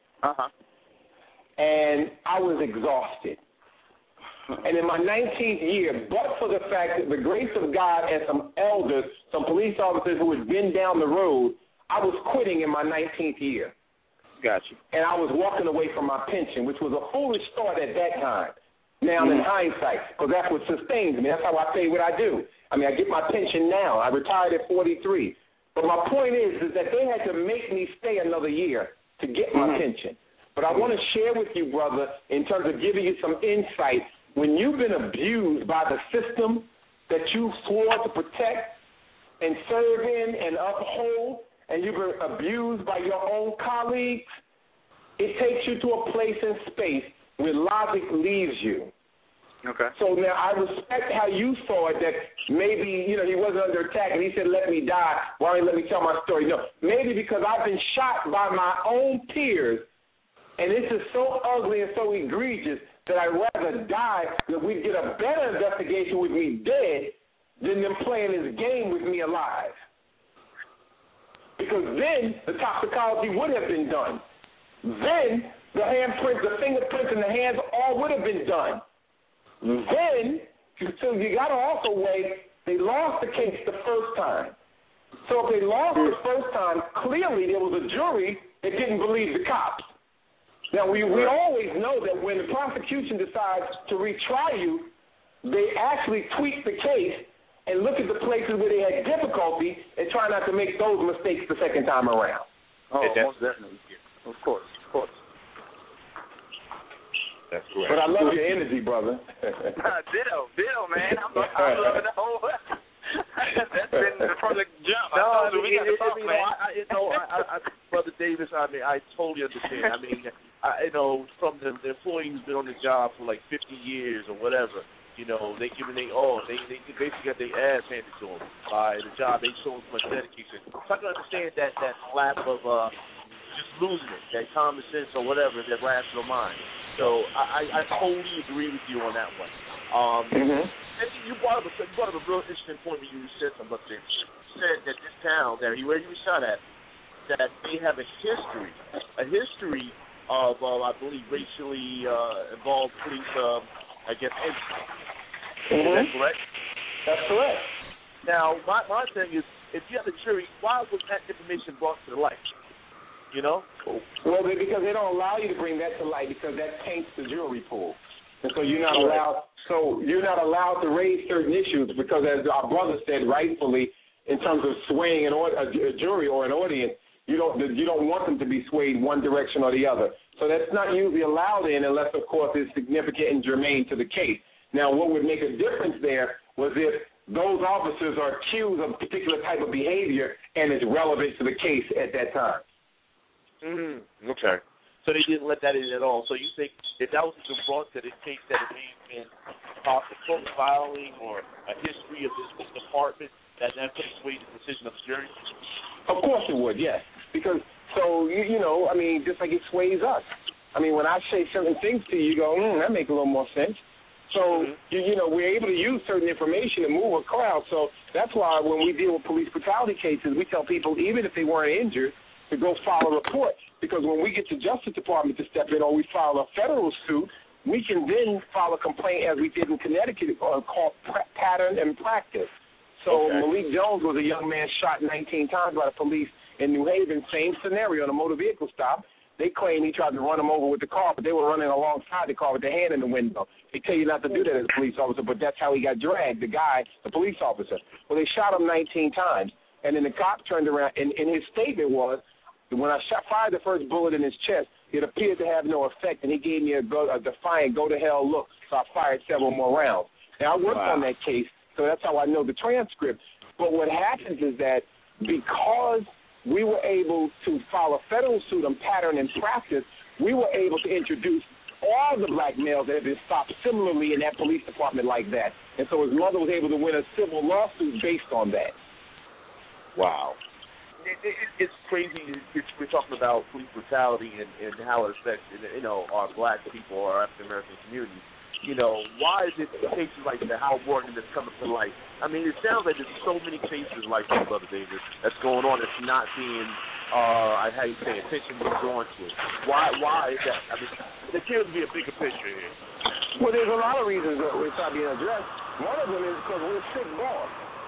Speaker 9: And I was exhausted. And in my 19th year, but for the fact that the grace of God and some elders, some police officers who had been down the road, I was quitting in my 19th year.
Speaker 7: Got you.
Speaker 9: And I was walking away from my pension, which was a foolish thought at that time. Now, in hindsight, because that's what sustains me. That's how I say what I do. I mean, I get my pension now. I retired at 43. But my point is that they had to make me stay another year to get my pension. But I want to share with you, brother, in terms of giving you some insight, when you've been abused by the system that you swore to protect and serve in and uphold, and you've been abused by your own colleagues, it takes you to a place in space where logic leaves you.
Speaker 7: Okay.
Speaker 9: So now I respect how you saw it, that maybe, you know, he wasn't under attack and he said, let me die. Why don't you let me tell my story? No, maybe because I've been shot by my own peers, and this is so ugly and so egregious that I'd rather die than we'd get a better investigation with me dead than them playing this game with me alive. Because then the toxicology would have been done. Then the handprints, the fingerprints in the hands all would have been done. Then, so you got to also weigh, they lost the case the first time. So if they lost the first time, clearly there was a jury that didn't believe the cops. Now, we always know that when the prosecution decides to retry you, they actually tweak the case and look at the places where they had difficulty and try not to make those mistakes the second time around.
Speaker 8: Oh, most definitely. Of course. That's correct.
Speaker 9: But I love your energy, brother.
Speaker 7: Ditto, man. I'm loving the whole. That's been from the jump.
Speaker 8: No, Brother Davis, I mean, I totally understand. I mean, from the employee who's been on the job for like 50 years or whatever, you know, they basically got their ass handed to them by the job they showed so much dedication. So I can understand that lack of just losing it, that common sense or whatever, that rational mind. So I totally agree with you on that one. And you brought up a real interesting point when you said something. You said that this town, where you were shot at, that they have a history of, I believe, racially involved police, incidents. Is that correct?
Speaker 9: That's correct.
Speaker 8: Now, my thing is, if you have a jury, why was that information brought to the light? You know?
Speaker 9: Well, because they don't allow you to bring that to light because that taints the jury pool. And so you're not allowed. So you're not allowed to raise certain issues because, as our brother said rightfully, in terms of swaying a jury or an audience, you don't want them to be swayed one direction or the other. So that's not usually allowed in unless, of course, it's significant and germane to the case. Now, what would make a difference there was if those officers are accused of a particular type of behavior and it's relevant to the case at that time.
Speaker 8: Okay. So they didn't let that in at all. So you think if that was brought to the case that it may have been possible profiling or a history of this department, that could sway the decision of the jury?
Speaker 9: Of course it would, yes. Because, so, you know, I mean, just like it sways us. I mean, when I say certain things to you, you go, that makes a little more sense. So, you know, we're able to use certain information to move a crowd. So that's why when we deal with police brutality cases, we tell people, even if they weren't injured, to go file a report. Because when we get the Justice Department to step in or we file a federal suit, we can then file a complaint as we did in Connecticut called pattern and practice. So Malik Jones was a young man shot 19 times by the police in New Haven, same scenario in a motor vehicle stop. They claim he tried to run him over with the car, but they were running alongside the car with their hand in the window. They tell you not to do that as a police officer, but that's how he got dragged, the guy, the police officer. Well, they shot him 19 times, and then the cop turned around, and his statement was, when I fired the first bullet in his chest, it appeared to have no effect, and he gave me a defiant go-to-hell look, so I fired several more rounds. Now, I worked on that case, so that's how I know the transcript. But what happens is that because we were able to file a federal suit on pattern and practice, we were able to introduce all the black males that had been stopped similarly in that police department like that. And so his mother was able to win a civil lawsuit based on that.
Speaker 8: Wow. It's crazy. We're talking about police brutality and how it affects, you know, our black people, our African-American community. You know, why is it cases like that, Hal Morgan, that's coming to light? I mean, it sounds like there's so many cases like that, Brother Davis, that's going on that's not being, how you say, attention being drawn to. Why is that? I mean, there can't be a bigger picture here.
Speaker 9: Well, there's a lot of reasons that it's not being addressed. One of them is because we're sick boss.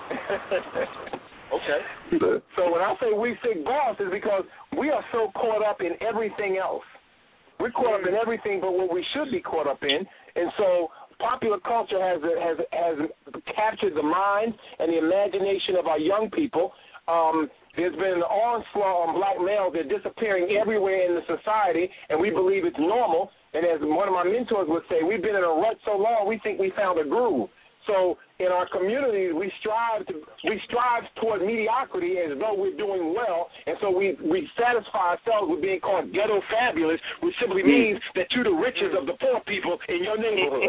Speaker 8: Okay.
Speaker 9: So when I say we sick boss, is because we are so caught up in everything else. We're caught up in everything but what we should be caught up in. And so popular culture has captured the mind and the imagination of our young people. There's been an onslaught on black males. They're disappearing everywhere in the society, and we believe it's normal. And as one of my mentors would say, we've been in a rut so long, we think we found a groove. So in our communities, we strive toward mediocrity as though we're doing well, and so we satisfy ourselves with being called ghetto fabulous, which simply means that you're the richest of the poor people in your neighborhood.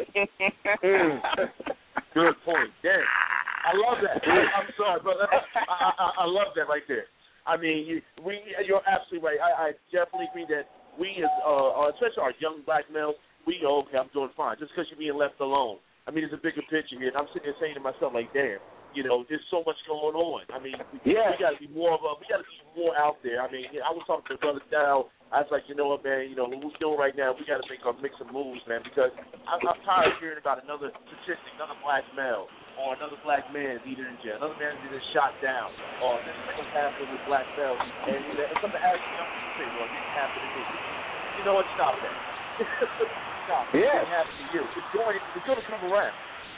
Speaker 8: Good point. Damn. I love that. I'm sorry, brother. I love that right there. I mean, you're absolutely right. I definitely agree that we, as especially our young black males, okay, I'm doing fine, just because you're being left alone. I mean, there's a bigger picture here, and I'm sitting there saying to myself, like, damn, you know, there's so much going on. I mean, we got to be more out there. I mean, I was talking to Brother Dow. I was like, you know what, man, you know, what we're doing right now, we got to make some moves, man, because I'm tired of hearing about another statistic, another black male or another black man either in jail, another man either shot down, or this thing happened with black males, and something actually young people say, well, it didn't happen to me. You know what? Stop that. Stop. It didn't happen to you. It's going to come around.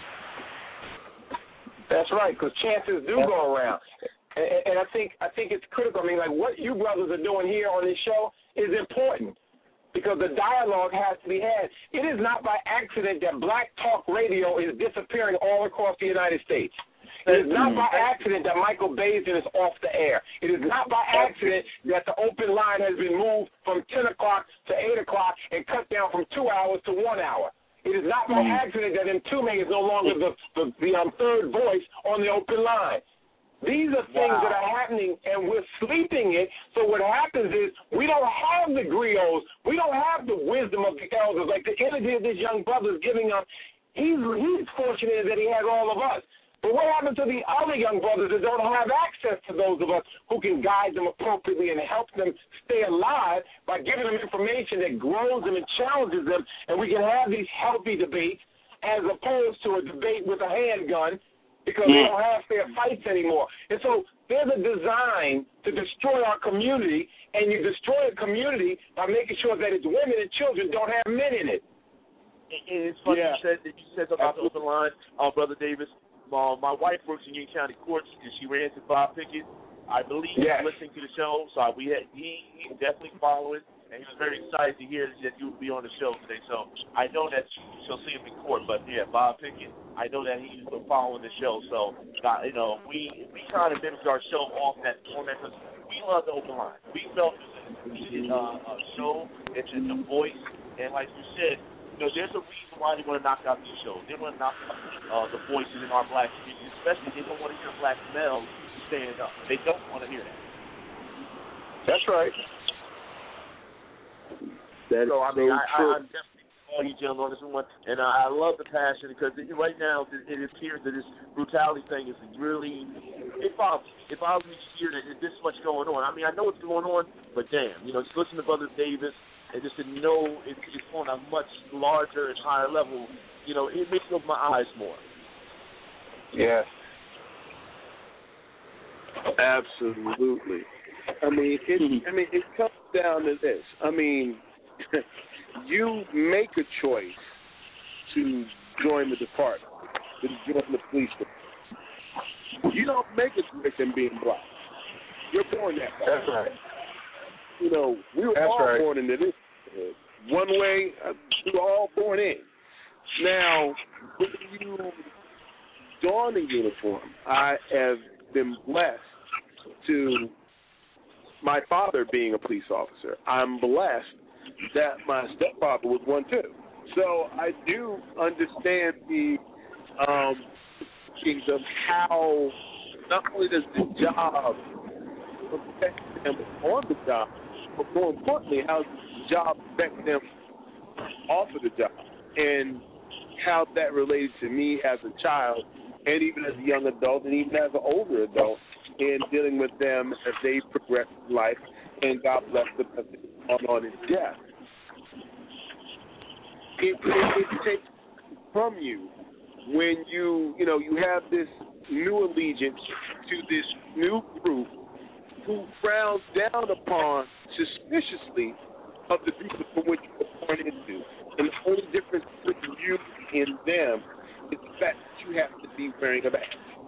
Speaker 9: That's right, because chances do go around. And I think it's critical. I mean, like what you brothers are doing here on this show is important because the dialogue has to be had. It is not by accident that Black Talk Radio is disappearing all across the United States. It is not by accident that Michael Basin is off the air. It is not by accident that the open line has been moved from 10 o'clock to 8 o'clock and cut down from 2 hours to 1 hour. It is not by accident that Mtume is no longer the third voice on the open line. These are things that are happening, and we're sleeping it. So what happens is we don't have the griots. We don't have the wisdom of the elders. Like the energy of this young brother is giving us, he's fortunate that he has all of us. But what happens to the other young brothers that don't have access to those of us who can guide them appropriately and help them stay alive by giving them information that grows them and challenges them, and we can have these healthy debates as opposed to a debate with a handgun because we don't have fair fights anymore. And so there's a design to destroy our community, and you destroy a community by making sure that its women and children don't have men in it.
Speaker 8: And it's funny you said about the open line, Brother Davis. My wife works in Union County Courts, and she ran to Bob Pickett. I believe he's listening to the show, so he's definitely following, and he was very excited to hear that you would be on the show today. So I know that she'll see him in court, but Bob Pickett, I know that he's been following the show. So you know, we kind of mimicked our show on that because we love the open line. We felt it was a needed show. It's in the voice, and like you said, you know, there's a reason why they want to knock out these shows. They want to knock out the voices in our black community, especially they don't want to hear black males stand up. They don't want to hear that.
Speaker 9: That's right.
Speaker 6: That's
Speaker 8: so, I mean,
Speaker 6: true.
Speaker 8: I'm definitely all you gentlemen on this one, and I love the passion because right now it appears that this brutality thing is really it bothers me to hear that there's this much going on. I mean, I know what's going on, but damn, just listen to Brother Davis and just to know it's on a much larger and higher level. It makes me open my eyes more.
Speaker 9: Yes.
Speaker 6: Absolutely. I mean, it comes down to this. I mean, you make a choice to join the department, to join the police department. You don't make a choice in being black. You're born that way.
Speaker 9: That's right.
Speaker 6: We were all born into this. One way, we were all born in. Now, when you don a uniform, I have been blessed to my father being a police officer. I'm blessed that my stepfather was one too. So I do understand the things of how not only does the job affect them on the job, but more importantly, how the job affects them off of the job, and how that relates to me as a child, and even as a young adult, and even as an older adult, in dealing with them as they progress in life, and God bless them as they on in death. It takes from you when you have this new allegiance to this new group who frowns down upon suspiciously of the people from which you were born into. And the only difference between you and them is the fact that you have to be wearing a badge.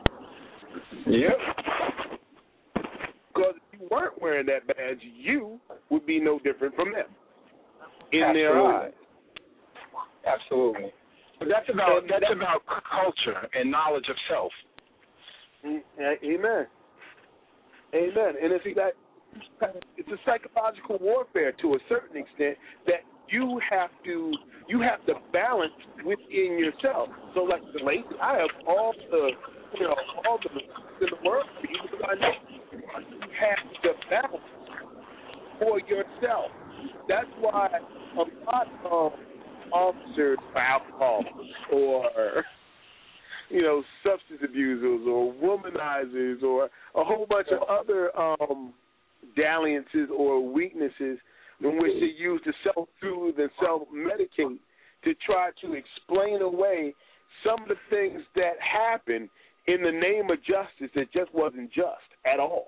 Speaker 9: Yep.
Speaker 6: Because if you weren't wearing that badge, you would be no different from them in
Speaker 9: Absolutely.
Speaker 6: their eyes.
Speaker 9: Absolutely. But that's about culture and knowledge of self.
Speaker 6: Amen. Amen. And it's a psychological warfare to a certain extent that you have to balance within yourself. So, like the lady, I have all the in the world, because I know you have to balance for yourself. That's why a lot of officers for alcohol or substance abusers or womanizers or a whole bunch of other dalliances or weaknesses in which they use to self-soothe and self-medicate to try to explain away some of the things that happen in the name of justice that just wasn't just at all.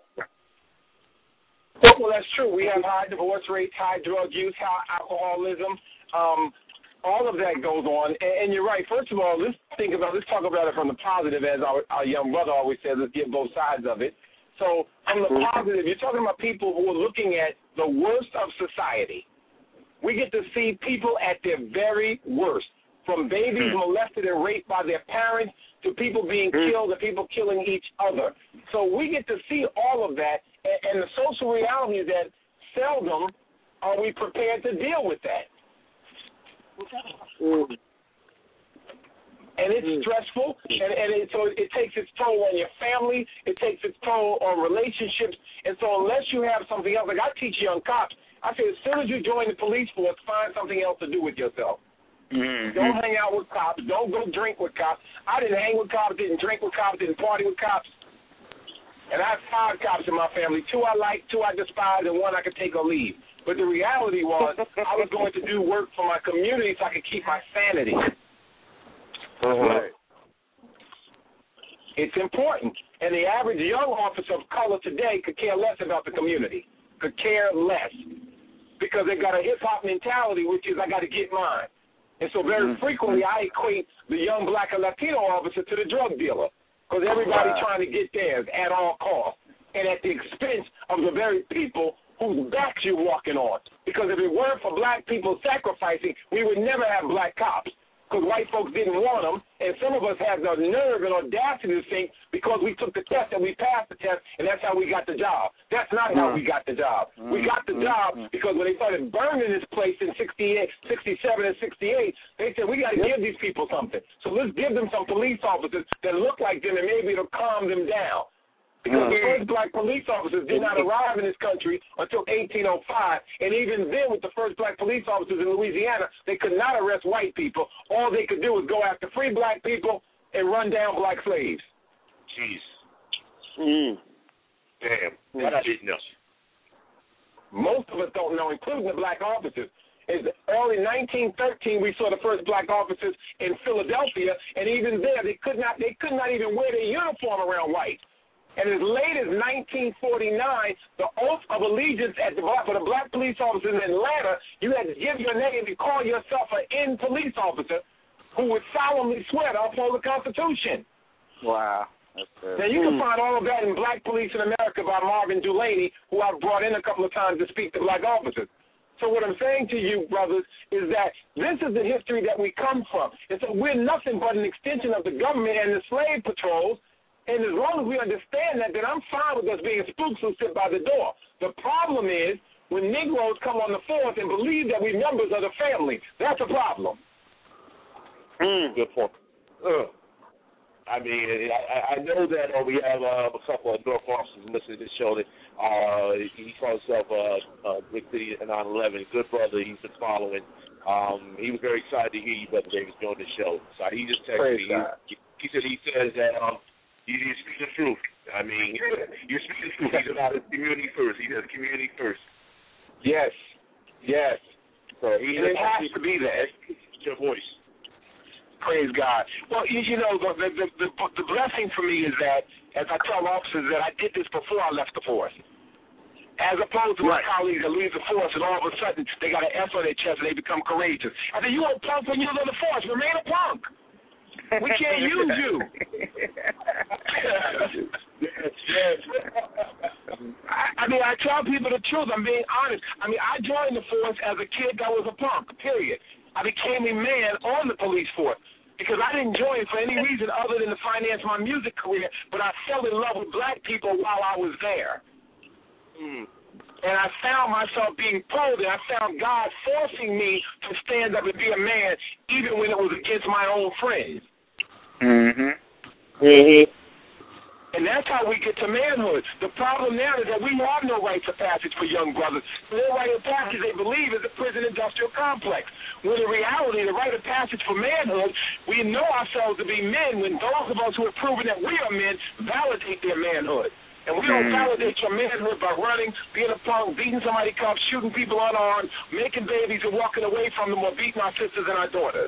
Speaker 9: Well, that's true. We have high divorce rates, high drug use, high alcoholism. All of that goes on. And you're right. First of all, let's talk about it from the positive, as our young brother always says, let's get both sides of it. So from the positive, you're talking about people who are looking at the worst of society. We get to see people at their very worst, from babies molested and raped by their parents to people being killed and people killing each other. So we get to see all of that, and the social reality is that seldom are we prepared to deal with that. And it's stressful, and so it takes its toll on your family. It takes its toll on relationships. And so unless you have something else, like I teach young cops, I say as soon as you join the police force, find something else to do with yourself. Don't hang out with cops. Don't go drink with cops. I didn't hang with cops, didn't drink with cops, didn't party with cops. And I have 5 cops in my family. 2 I like, 2 I despise, and 1 I could take or leave. But the reality was I was going to do work for my community so I could keep my sanity.
Speaker 6: Right.
Speaker 9: It's important. And the average young officer of color today could care less about the community, could care less, because they got a hip-hop mentality, which is I got to get mine. And so very frequently I equate the young black or Latino officer to the drug dealer, because everybody's trying to get theirs at all costs and at the expense of the very people whose backs you're walking on. Because if it weren't for black people sacrificing, we would never have black cops, because white folks didn't want them, and some of us have the nerve and audacity to think because we took the test and we passed the test, and that's how we got the job. That's not how we got the job. We got the job because when they started burning this place in 68, 67, and 68, they said, we got to give these people something. So let's give them some police officers that look like them, and maybe it'll calm them down. Because the first black police officers did not arrive in this country until 1805, and even then with the first black police officers in Louisiana, they could not arrest white people. All they could do was go after free black people and run down black slaves.
Speaker 3: Jeez. Damn. That I didn't know.
Speaker 9: Most of us don't know, including the black officers. In early 1913, we saw the first black officers in Philadelphia, and even there, they could not even wear their uniform around white. And as late as 1949, the oath of allegiance for the black police officers in Atlanta, you had to give your name and call yourself an N police officer who would solemnly swear to uphold the Constitution.
Speaker 7: Wow.
Speaker 9: Now, you can find all of that in Black Police in America by Marvin Dulaney, who I've brought in a couple of times to speak to black officers. So what I'm saying to you, brothers, is that this is the history that we come from. And so we're nothing but an extension of the government and the slave patrols. And as long as we understand that, then I'm fine with us being spooks who sit by the door. The problem is when Negroes come on the force and believe that we're members of the family. That's a problem.
Speaker 3: Good point. I mean, I know that we have a couple of North officers listening to this show that he calls himself Big City 911. Good brother, he's been following. He was very excited to hear you, Brother Davis, doing the show. So he just texted me. He says that you're speaking the truth. I mean, you're speaking the truth. He's about his community first. He does community first.
Speaker 9: Yes.
Speaker 3: So it
Speaker 9: has to be that.
Speaker 3: It's your voice.
Speaker 9: Praise God. Well, you know, the blessing for me is that, as I tell officers, that I did this before I left the force. As opposed to my colleagues that leave the force and all of a sudden they got an S on their chest and they become courageous. I said, you a punk when you was in the force. Remain a punk. We can't use you. I mean, I tell people the truth. I'm being honest. I mean, I joined the force as a kid that was a punk, period. I became a man on the police force because I didn't join for any reason other than to finance my music career, but I fell in love with black people while I was there. And I found myself being pulled, and I found God forcing me to stand up and be a man even when it was against my own friends. And that's how we get to manhood. The problem now is that we have no rites of passage for young brothers. The rite of passage they believe is the prison industrial complex. When in reality, the rite of passage for manhood, we know ourselves to be men when those of us who have proven that we are men validate their manhood. And we don't validate your manhood by running, being a punk, beating somebody up, shooting people unarmed, making babies and walking away from them or beating our sisters and our daughters.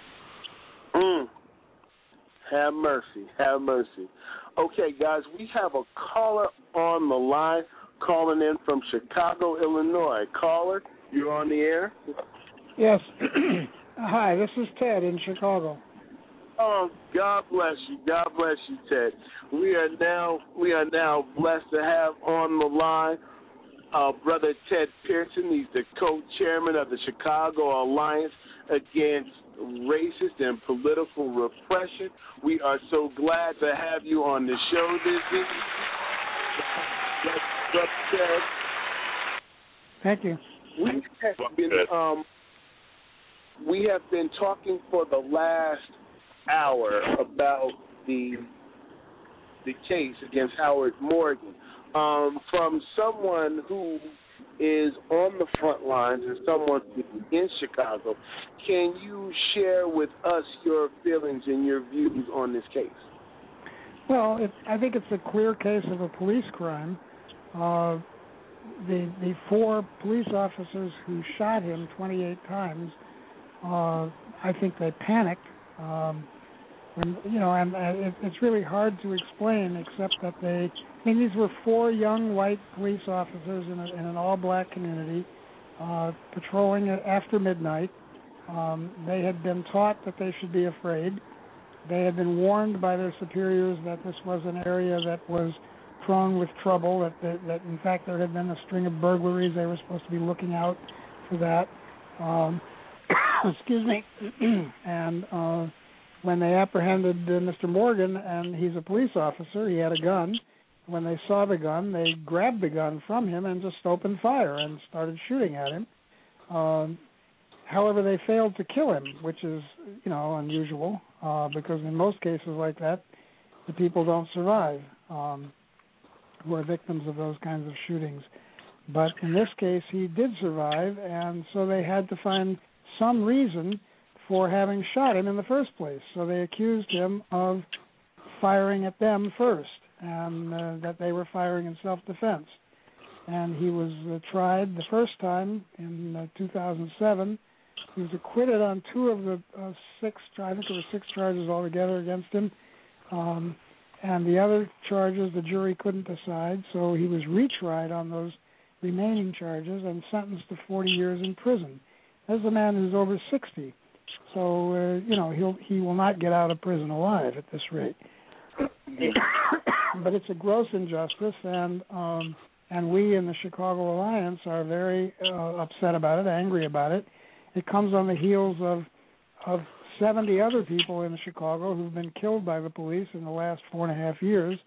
Speaker 6: Have mercy. Have mercy. Okay, guys, we have a caller on the line calling in from Chicago, Illinois. Caller, you're on the air?
Speaker 10: Yes. Hi, this is Ted in Chicago.
Speaker 6: Oh, God bless you. God bless you, Ted. We are now blessed to have on the line Brother Ted Pearson. He's the co-chairman of the Chicago Alliance Against Racist and Political Repression. We are so glad to have you on the show this evening.
Speaker 10: Thank you.
Speaker 6: We have been talking for the last hour about the case against Howard Morgan. From someone who is on the front lines and someone in Chicago, can you share with us your feelings and your views on this case?
Speaker 10: Well, I think it's a clear case of a police crime. The four police officers who shot him 28 times, I think they panicked. And it's really hard to explain, except that these were four young white police officers in an all-black community patrolling after midnight. They had been taught that they should be afraid. They had been warned by their superiors that this was an area that was prone with trouble, that in fact there had been a string of burglaries. They were supposed to be looking out for that. Excuse me. And when they apprehended Mr. Morgan, and he's a police officer, he had a gun. When they saw the gun, they grabbed the gun from him and just opened fire and started shooting at him. However, they failed to kill him, which is, unusual, because in most cases like that, the people don't survive. who are victims of those kinds of shootings. But in this case, he did survive, and so they had to find some reason for having shot him in the first place. So they accused him of firing at them first, and that they were firing in self-defense. And he was tried the first time in 2007. He was acquitted on 2 of the 6, I think there were 6 charges altogether against him. And the other charges the jury couldn't decide, so he was retried on those remaining charges and sentenced to 40 years in prison. That's a man who's over 60. So, he will not get out of prison alive at this rate. But it's a gross injustice, and we in the Chicago Alliance are very upset about it, angry about it. It comes on the heels of 70 other people in Chicago who've been killed by the police in the last 4.5 years.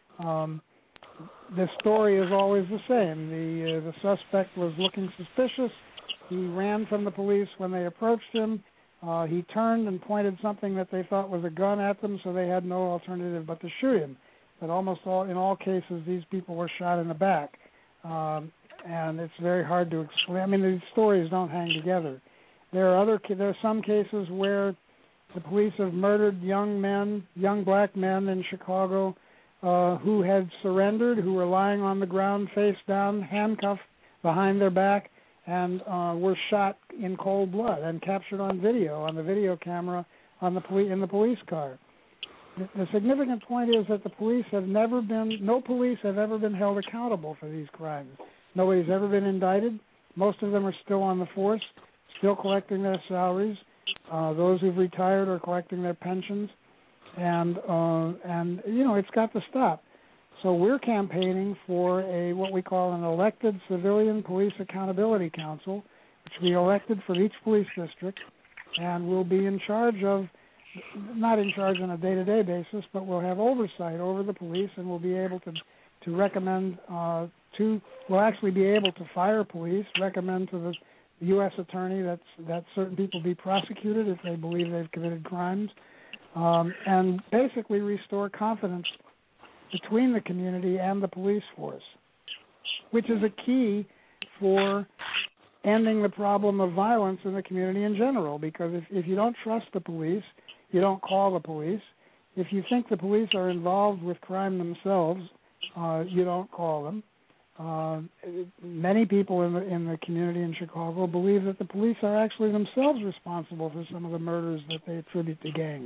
Speaker 10: The story is always the same. The suspect was looking suspicious. He ran from the police when they approached him. He turned and pointed something that they thought was a gun at them, so they had no alternative but to shoot him. But in all cases, these people were shot in the back. And it's very hard to explain. I mean, these stories don't hang together. There are some cases where the police have murdered young black men in Chicago who had surrendered, who were lying on the ground face down, handcuffed behind their back, and were shot in cold blood and captured on video, on the video camera in the police car. The significant point is that no police have ever been held accountable for these crimes. Nobody's ever been indicted. Most of them are still on the force, still collecting their salaries. Those who've retired are collecting their pensions, and it's got to stop. So we're campaigning for what we call an elected civilian police accountability council, which will be elected for each police district, and we'll be not in charge on a day-to-day basis, but we'll have oversight over the police, and we'll be able to recommend we'll actually be able to fire police, recommend to the U.S. attorney that certain people be prosecuted if they believe they've committed crimes, and basically restore confidence between the community and the police force, which is a key for ending the problem of violence in the community in general, because if you don't trust the police, you don't call the police. If you think the police are involved with crime themselves, you don't call them. Many people in the community in Chicago believe that the police are actually themselves responsible for some of the murders that they attribute to gangs.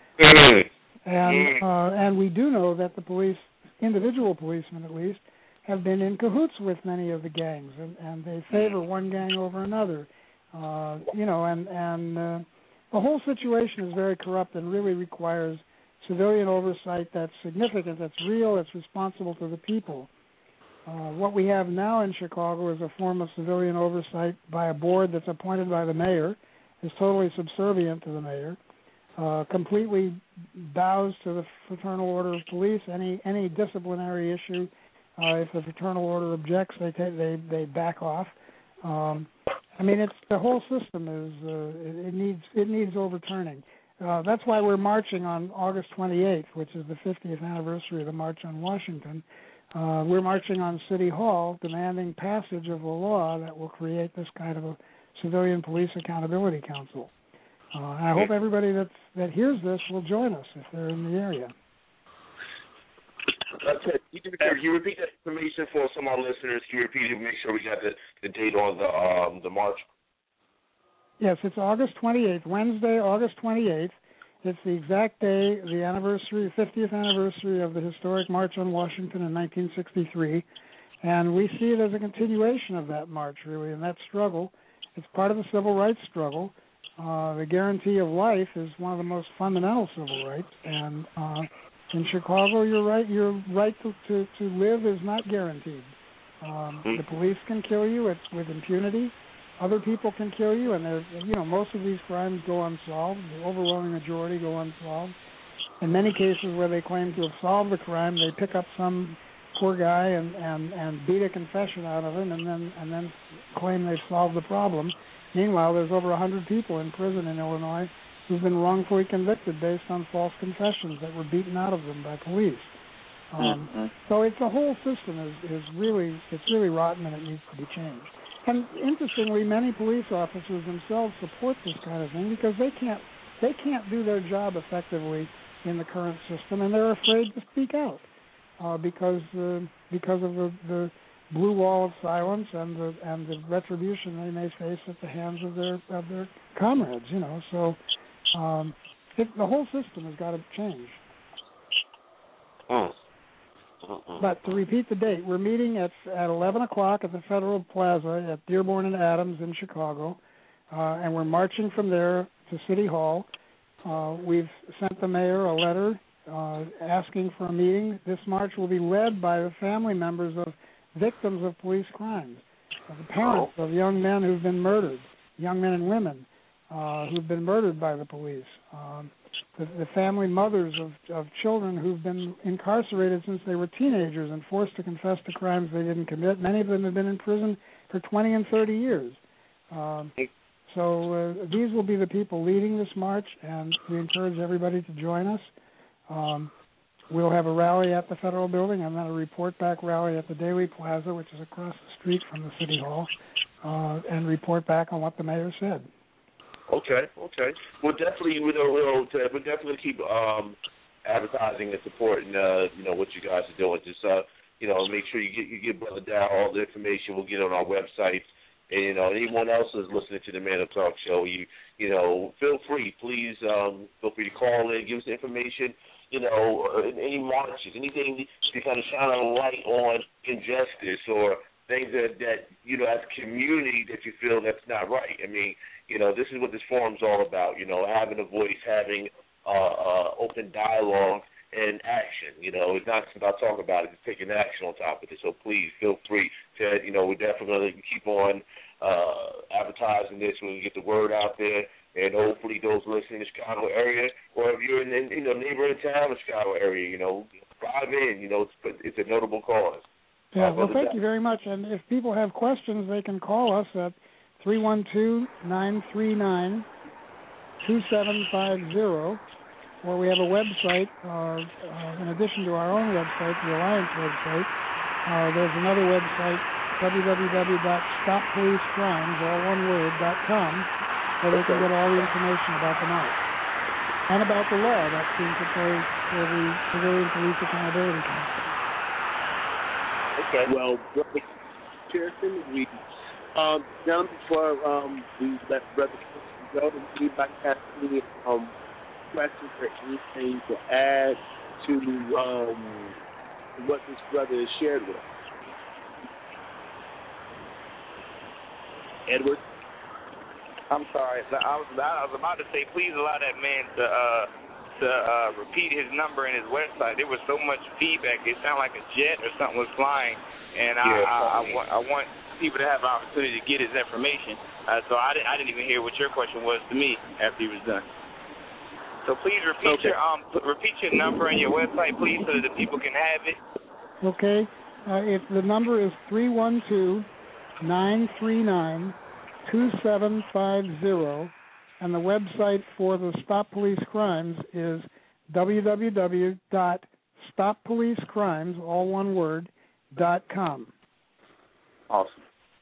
Speaker 10: And we do know that the police, individual policemen at least, have been in cahoots with many of the gangs, and they favor one gang over another. The whole situation is very corrupt and really requires civilian oversight that's significant, that's real, that's responsible to the people. What we have now in Chicago is a form of civilian oversight by a board that's appointed by the mayor, is totally subservient to the mayor, completely bows to the Fraternal Order of Police. Any disciplinary issue, if the Fraternal Order objects, they back off. The whole system it needs overturning. That's why we're marching on August 28th, which is the 50th anniversary of the March on Washington. We're marching on City Hall demanding passage of a law that will create this kind of a civilian police accountability council. I hope everybody that hears this will join us if they're in the area.
Speaker 3: Okay. Can you repeat that information for some of our listeners? Can you repeat it? Make sure we got the date on the march.
Speaker 10: Yes, it's August 28th, Wednesday, August 28th. It's the exact day, the 50th anniversary of the historic March on Washington in 1963, and we see it as a continuation of that march, really, and that struggle. It's part of the civil rights struggle. The guarantee of life is one of the most fundamental civil rights, and in Chicago, your right to live is not guaranteed. The police can kill you with impunity. Other people can kill you, and most of these crimes go unsolved. The overwhelming majority go unsolved. In many cases where they claim to have solved the crime, they pick up some poor guy and beat a confession out of him, and then claim they've solved the problem. Meanwhile, there's over 100 people in prison in Illinois who've been wrongfully convicted based on false confessions that were beaten out of them by police. So it's the whole system is really rotten, and it needs to be changed. And interestingly, many police officers themselves support this kind of thing because they can't do their job effectively in the current system, and they're afraid to speak out because of the blue wall of silence and the retribution they may face at the hands of their comrades. So the whole system has got to change. But to repeat the date, we're meeting at 11 o'clock at the Federal Plaza at Dearborn and Adams in Chicago, and we're marching from there to City Hall. We've sent the mayor a letter asking for a meeting. This march will be led by the family members of victims of police crimes, the parents of young men who've been murdered, young men and women who've been murdered by the police, the family mothers of children who've been incarcerated since they were teenagers and forced to confess to crimes they didn't commit. Many of them have been in prison for 20 and 30 years. So these will be the people leading this march, and we encourage everybody to join us. We'll have a rally at the Federal Building and then a report back rally at the Daly Plaza, which is across the street from the City Hall, and report back on what the mayor said.
Speaker 8: Okay. We'll definitely keep advertising and supporting what you guys are doing. Just make sure you give Brother Dow all the information. We'll get on our website. And anyone else who's listening to the Man Up Talk show, you feel free. Please feel free to call in, give us the information. Any marches, anything to kind of shine a light on injustice or things that as a community that you feel that's not right. I mean, this is what this forum's all about. Having a voice, having open dialogue and action. It's not just about talking about it; it's taking action on top of it. So please feel free to, we're definitely going to keep on advertising this. We can get the word out there. And hopefully those listening in the Chicago area, or if you're in neighboring town in the Chicago area, drive in. It's a notable cause.
Speaker 10: Yeah, well, thank you very much. And if people have questions, they can call us at 312-939-2750, or we have a website. In addition to our own website, the Alliance website, there's another website, www.stoppolicecrimes.com, where they can get all the information about the march and about the law that's being proposed for the Civilian Police Accountability Council.
Speaker 6: Okay. Well, Brother Pearson, we down before we let Brother Pearson go, we'd like to ask any questions or anything to add to what this brother has shared with us. Edward?
Speaker 7: I'm sorry. I was about to say, please allow that man to repeat his number and his website. There was so much feedback. It sounded like a jet or something was flying, and I want people to have an opportunity to get his information. So I didn't even hear what your question was to me after he was done. So please repeat your number and your website, please, so that the people can have it.
Speaker 10: Okay. The number is 312-939-2750, and the website for the Stop Police Crimes is www.stoppolicecrimes, all one word, .com.
Speaker 6: Awesome.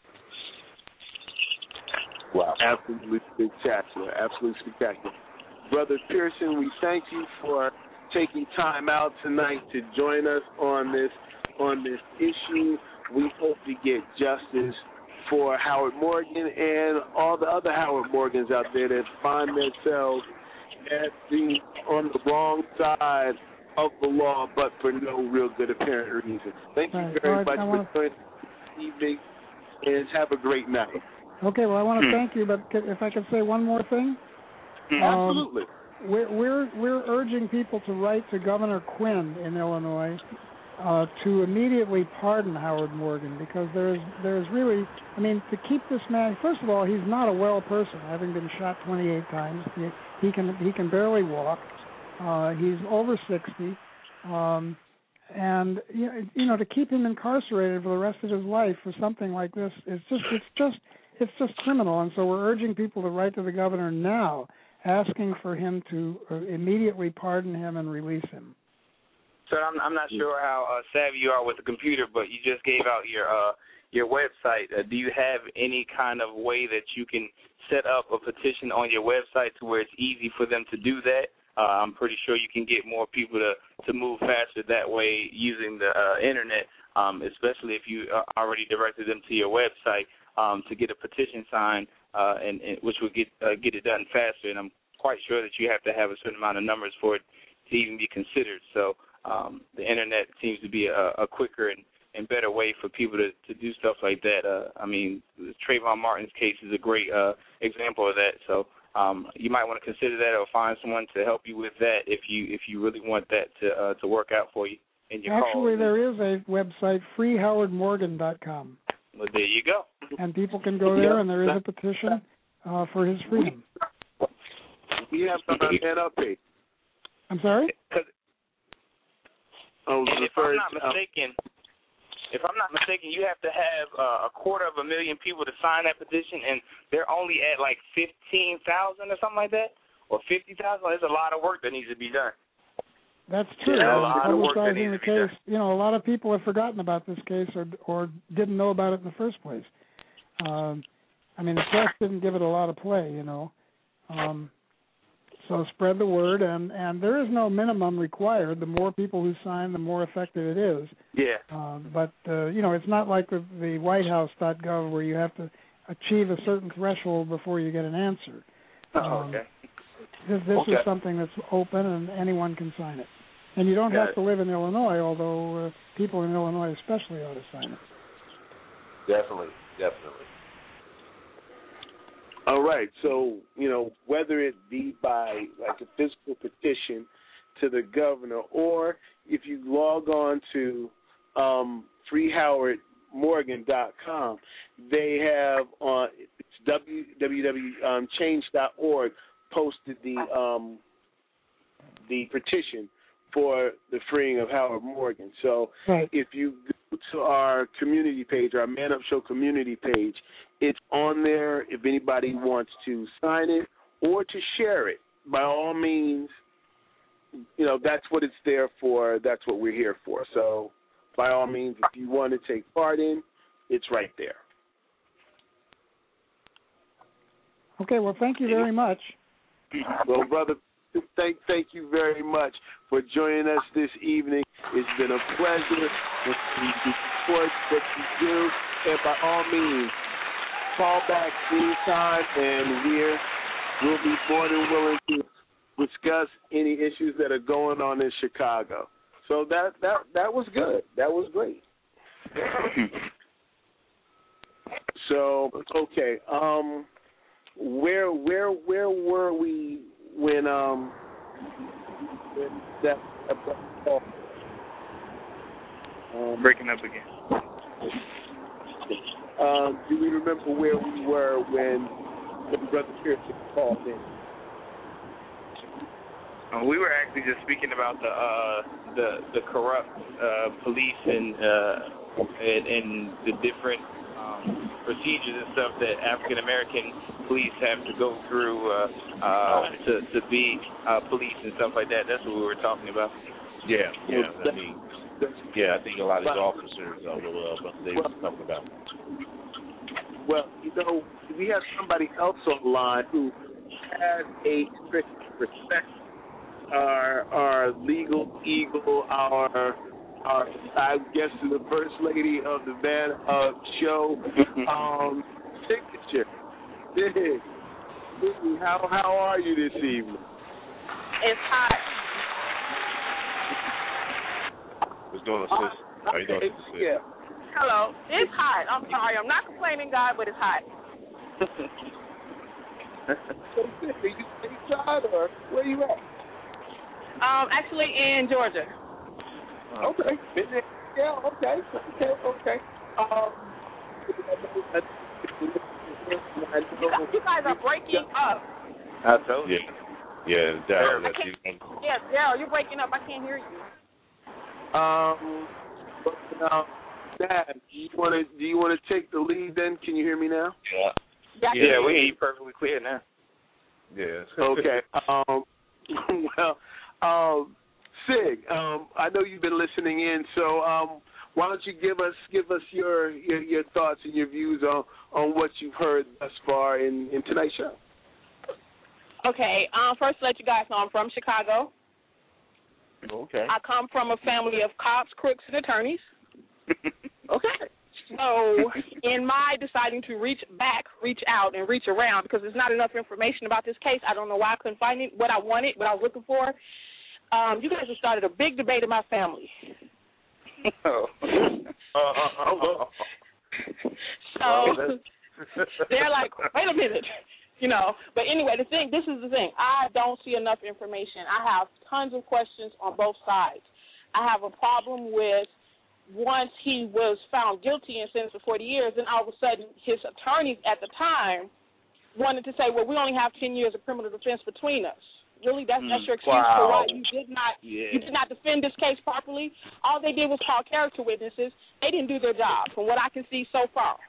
Speaker 6: Wow. Absolutely spectacular. Absolutely spectacular. Brother Pearson, we thank you for taking time out tonight to join us on this issue. We hope to get justice for Howard Morgan and all the other Howard Morgans out there that find themselves on the wrong side of the law, but for no real good apparent reason. Thank you very much for joining us this evening, and have a great night.
Speaker 10: Okay, well, I want to thank you, but if I could say one more thing.
Speaker 6: Absolutely.
Speaker 10: We're urging people to write to Governor Quinn in Illinois to immediately pardon Howard Morgan, because there's really, to keep this man, first of all, he's not a well person, having been shot 28 times. He can barely walk. He's over 60. And to keep him incarcerated for the rest of his life for something like this it's just criminal. And so we're urging people to write to the governor now, asking for him to immediately pardon him and release him.
Speaker 7: So I'm not sure how savvy you are with the computer, but you just gave out your website. Do you have any kind of way that you can set up a petition on your website to where it's easy for them to do that? I'm pretty sure you can get more people to move faster that way using the internet, especially if you already directed them to your website to get a petition signed, and which would get it done faster. And I'm quite sure that you have to have a certain amount of numbers for it to even be considered. So the internet seems to be a quicker and better way for people to do stuff like that. I mean, Trayvon Martin's case is a great example of that. So you might want to consider that, or find someone to help you with that if you really want that to work out for you in your call.
Speaker 10: Actually, there is a website, freehowardmorgan.com.
Speaker 7: Well, there you go.
Speaker 10: And people can go there, and there is a petition for his freedom.
Speaker 6: We have on that page.
Speaker 10: I'm sorry?
Speaker 7: If I'm not mistaken, you have to have 250,000 people to sign that petition, and they're only at like 15,000 or something like that, or 50,000. There's a lot of work that needs to be done.
Speaker 10: That's true.
Speaker 7: A lot of work that needs
Speaker 10: the
Speaker 7: to be
Speaker 10: case.
Speaker 7: done.
Speaker 10: You know, a lot of people have forgotten about this case or didn't know about it in the first place. I mean, the press didn't give it a lot of play, you know. So spread the word, and there is no minimum required. The more people who sign, the more effective it is.
Speaker 7: Yeah.
Speaker 10: But you know, it's not like the WhiteHouse.gov where you have to achieve a certain threshold before you get an answer.
Speaker 7: Okay.
Speaker 10: This is something that's open, and anyone can sign it. And you don't have to live in Illinois, although people in Illinois especially ought to sign it.
Speaker 8: Definitely.
Speaker 6: All right, so, you know, whether it be by like a physical petition to the governor, or if you log on to freehowardmorgan.com, they have on www.change.org posted the petition for the freeing of Howard Morgan. So if you go to our community page, our Man Up Show community page, it's on there. If anybody wants to sign it or to share it, by all means, you know, that's what it's there for. That's what we're here for. So by all means, if you want to take part in, it's right there.
Speaker 10: Okay, well, thank you very much.
Speaker 6: Well, brother, thank you very much for joining us this evening. It's been a pleasure to support what you do, and by all means, call back anytime, and we'll be more than willing to discuss any issues that are going on in Chicago. So that was good. That was great. So okay, where were we when that
Speaker 7: breaking up again?
Speaker 6: Do we remember where we were when Brother Pearson called in?
Speaker 7: We were actually just speaking about the corrupt police and the different procedures and stuff that African American police have to go through to be police and stuff like that. That's what we were talking about.
Speaker 8: Yeah. I think a lot of these officers what they were talking about.
Speaker 6: Well, you know, we have somebody else online who has a strict respect. Our legal eagle, our I guess the first lady of the Man Up Show signature. Dig, how are you this evening?
Speaker 11: It's hot.
Speaker 8: What's going on, sis? How you doing, sis?
Speaker 6: Yeah.
Speaker 11: Hello. It's hot. I'm sorry. I'm not complaining, God, but it's hot.
Speaker 6: Are you inside or where you at?
Speaker 11: Actually in Georgia.
Speaker 6: Okay. Yeah, okay.
Speaker 11: You guys are breaking up.
Speaker 7: I told you.
Speaker 8: Yeah, Daryl.
Speaker 11: Yes, Daryl, you're breaking up. I can't hear you.
Speaker 6: Dad, do you want to take the lead then? Can you hear me now?
Speaker 7: Yeah, we hear you perfectly clear now.
Speaker 8: Yeah.
Speaker 6: Okay. Sig, I know you've been listening in, so why don't you give us your thoughts and your views on what you've heard thus far in tonight's show?
Speaker 11: Okay, first to let you guys know I'm from Chicago.
Speaker 8: Okay.
Speaker 11: I come from a family of cops, crooks, and attorneys.
Speaker 8: Okay.
Speaker 11: So in my deciding to reach out and reach around, because there's not enough information about this case, I don't know why I couldn't find it, what I wanted, what I was looking for. You guys have started a big debate in my family. So they're like, wait a minute. But anyway, this is the thing. I don't see enough information. I have tons of questions on both sides. I have a problem with once he was found guilty and sentenced for 40 years, then all of a sudden his attorneys at the time wanted to say, well, we only have 10 years of criminal defense between us. Really, that's your excuse for why you did not defend this case properly? All they did was call character witnesses. They didn't do their job, from what I can see so far.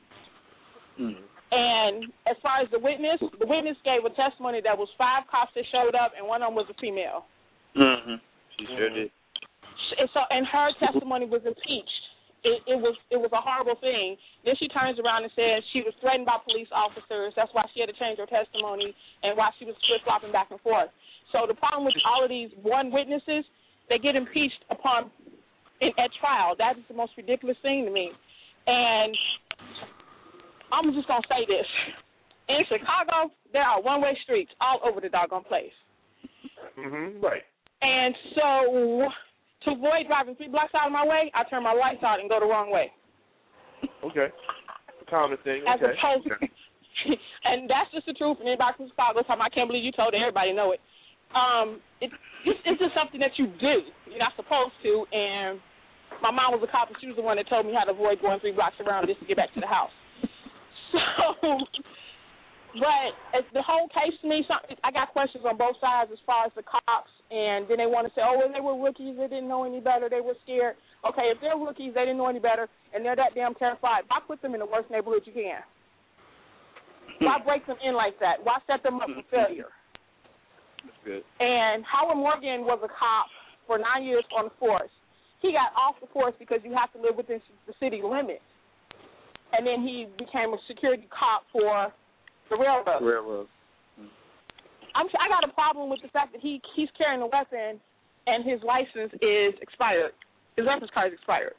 Speaker 11: And as far as the witness gave a testimony that was 5 cops that showed up, and one of them was a female.
Speaker 7: She sure did.
Speaker 11: And her testimony was impeached. It was a horrible thing. Then she turns around and says she was threatened by police officers. That's why she had to change her testimony and why she was flip-flopping back and forth. So the problem with all of these one witnesses, they get impeached at trial. That is the most ridiculous thing to me. And I'm just going to say this. In Chicago, there are one-way streets all over the doggone place.
Speaker 8: Right.
Speaker 11: And so to avoid driving 3 blocks out of my way, I turn my lights out and go the wrong way.
Speaker 8: Okay. Common thing.
Speaker 11: As opposed and that's just the truth. And anybody from Chicago talking, I can't believe you told everybody know it. It's just something that you do. You're not supposed to. And my mom was a cop, and she was the one that told me how to avoid going 3 blocks around just to get back to the house. So, but as the whole case to me, I got questions on both sides as far as the cops, and then they want to say, oh, well, they were rookies, they didn't know any better, they were scared. Okay, if they're rookies, they didn't know any better, and they're that damn terrified, why put them in the worst neighborhood you can? Why break them in like that? Why set them up for failure?
Speaker 7: That's good.
Speaker 11: And Howard Morgan was a cop for 9 years on the force. He got off the force because you have to live within the city limits. And then he became a security cop for the railroad. I got a problem with the fact that he's carrying a weapon and his license is expired. His reference card is expired.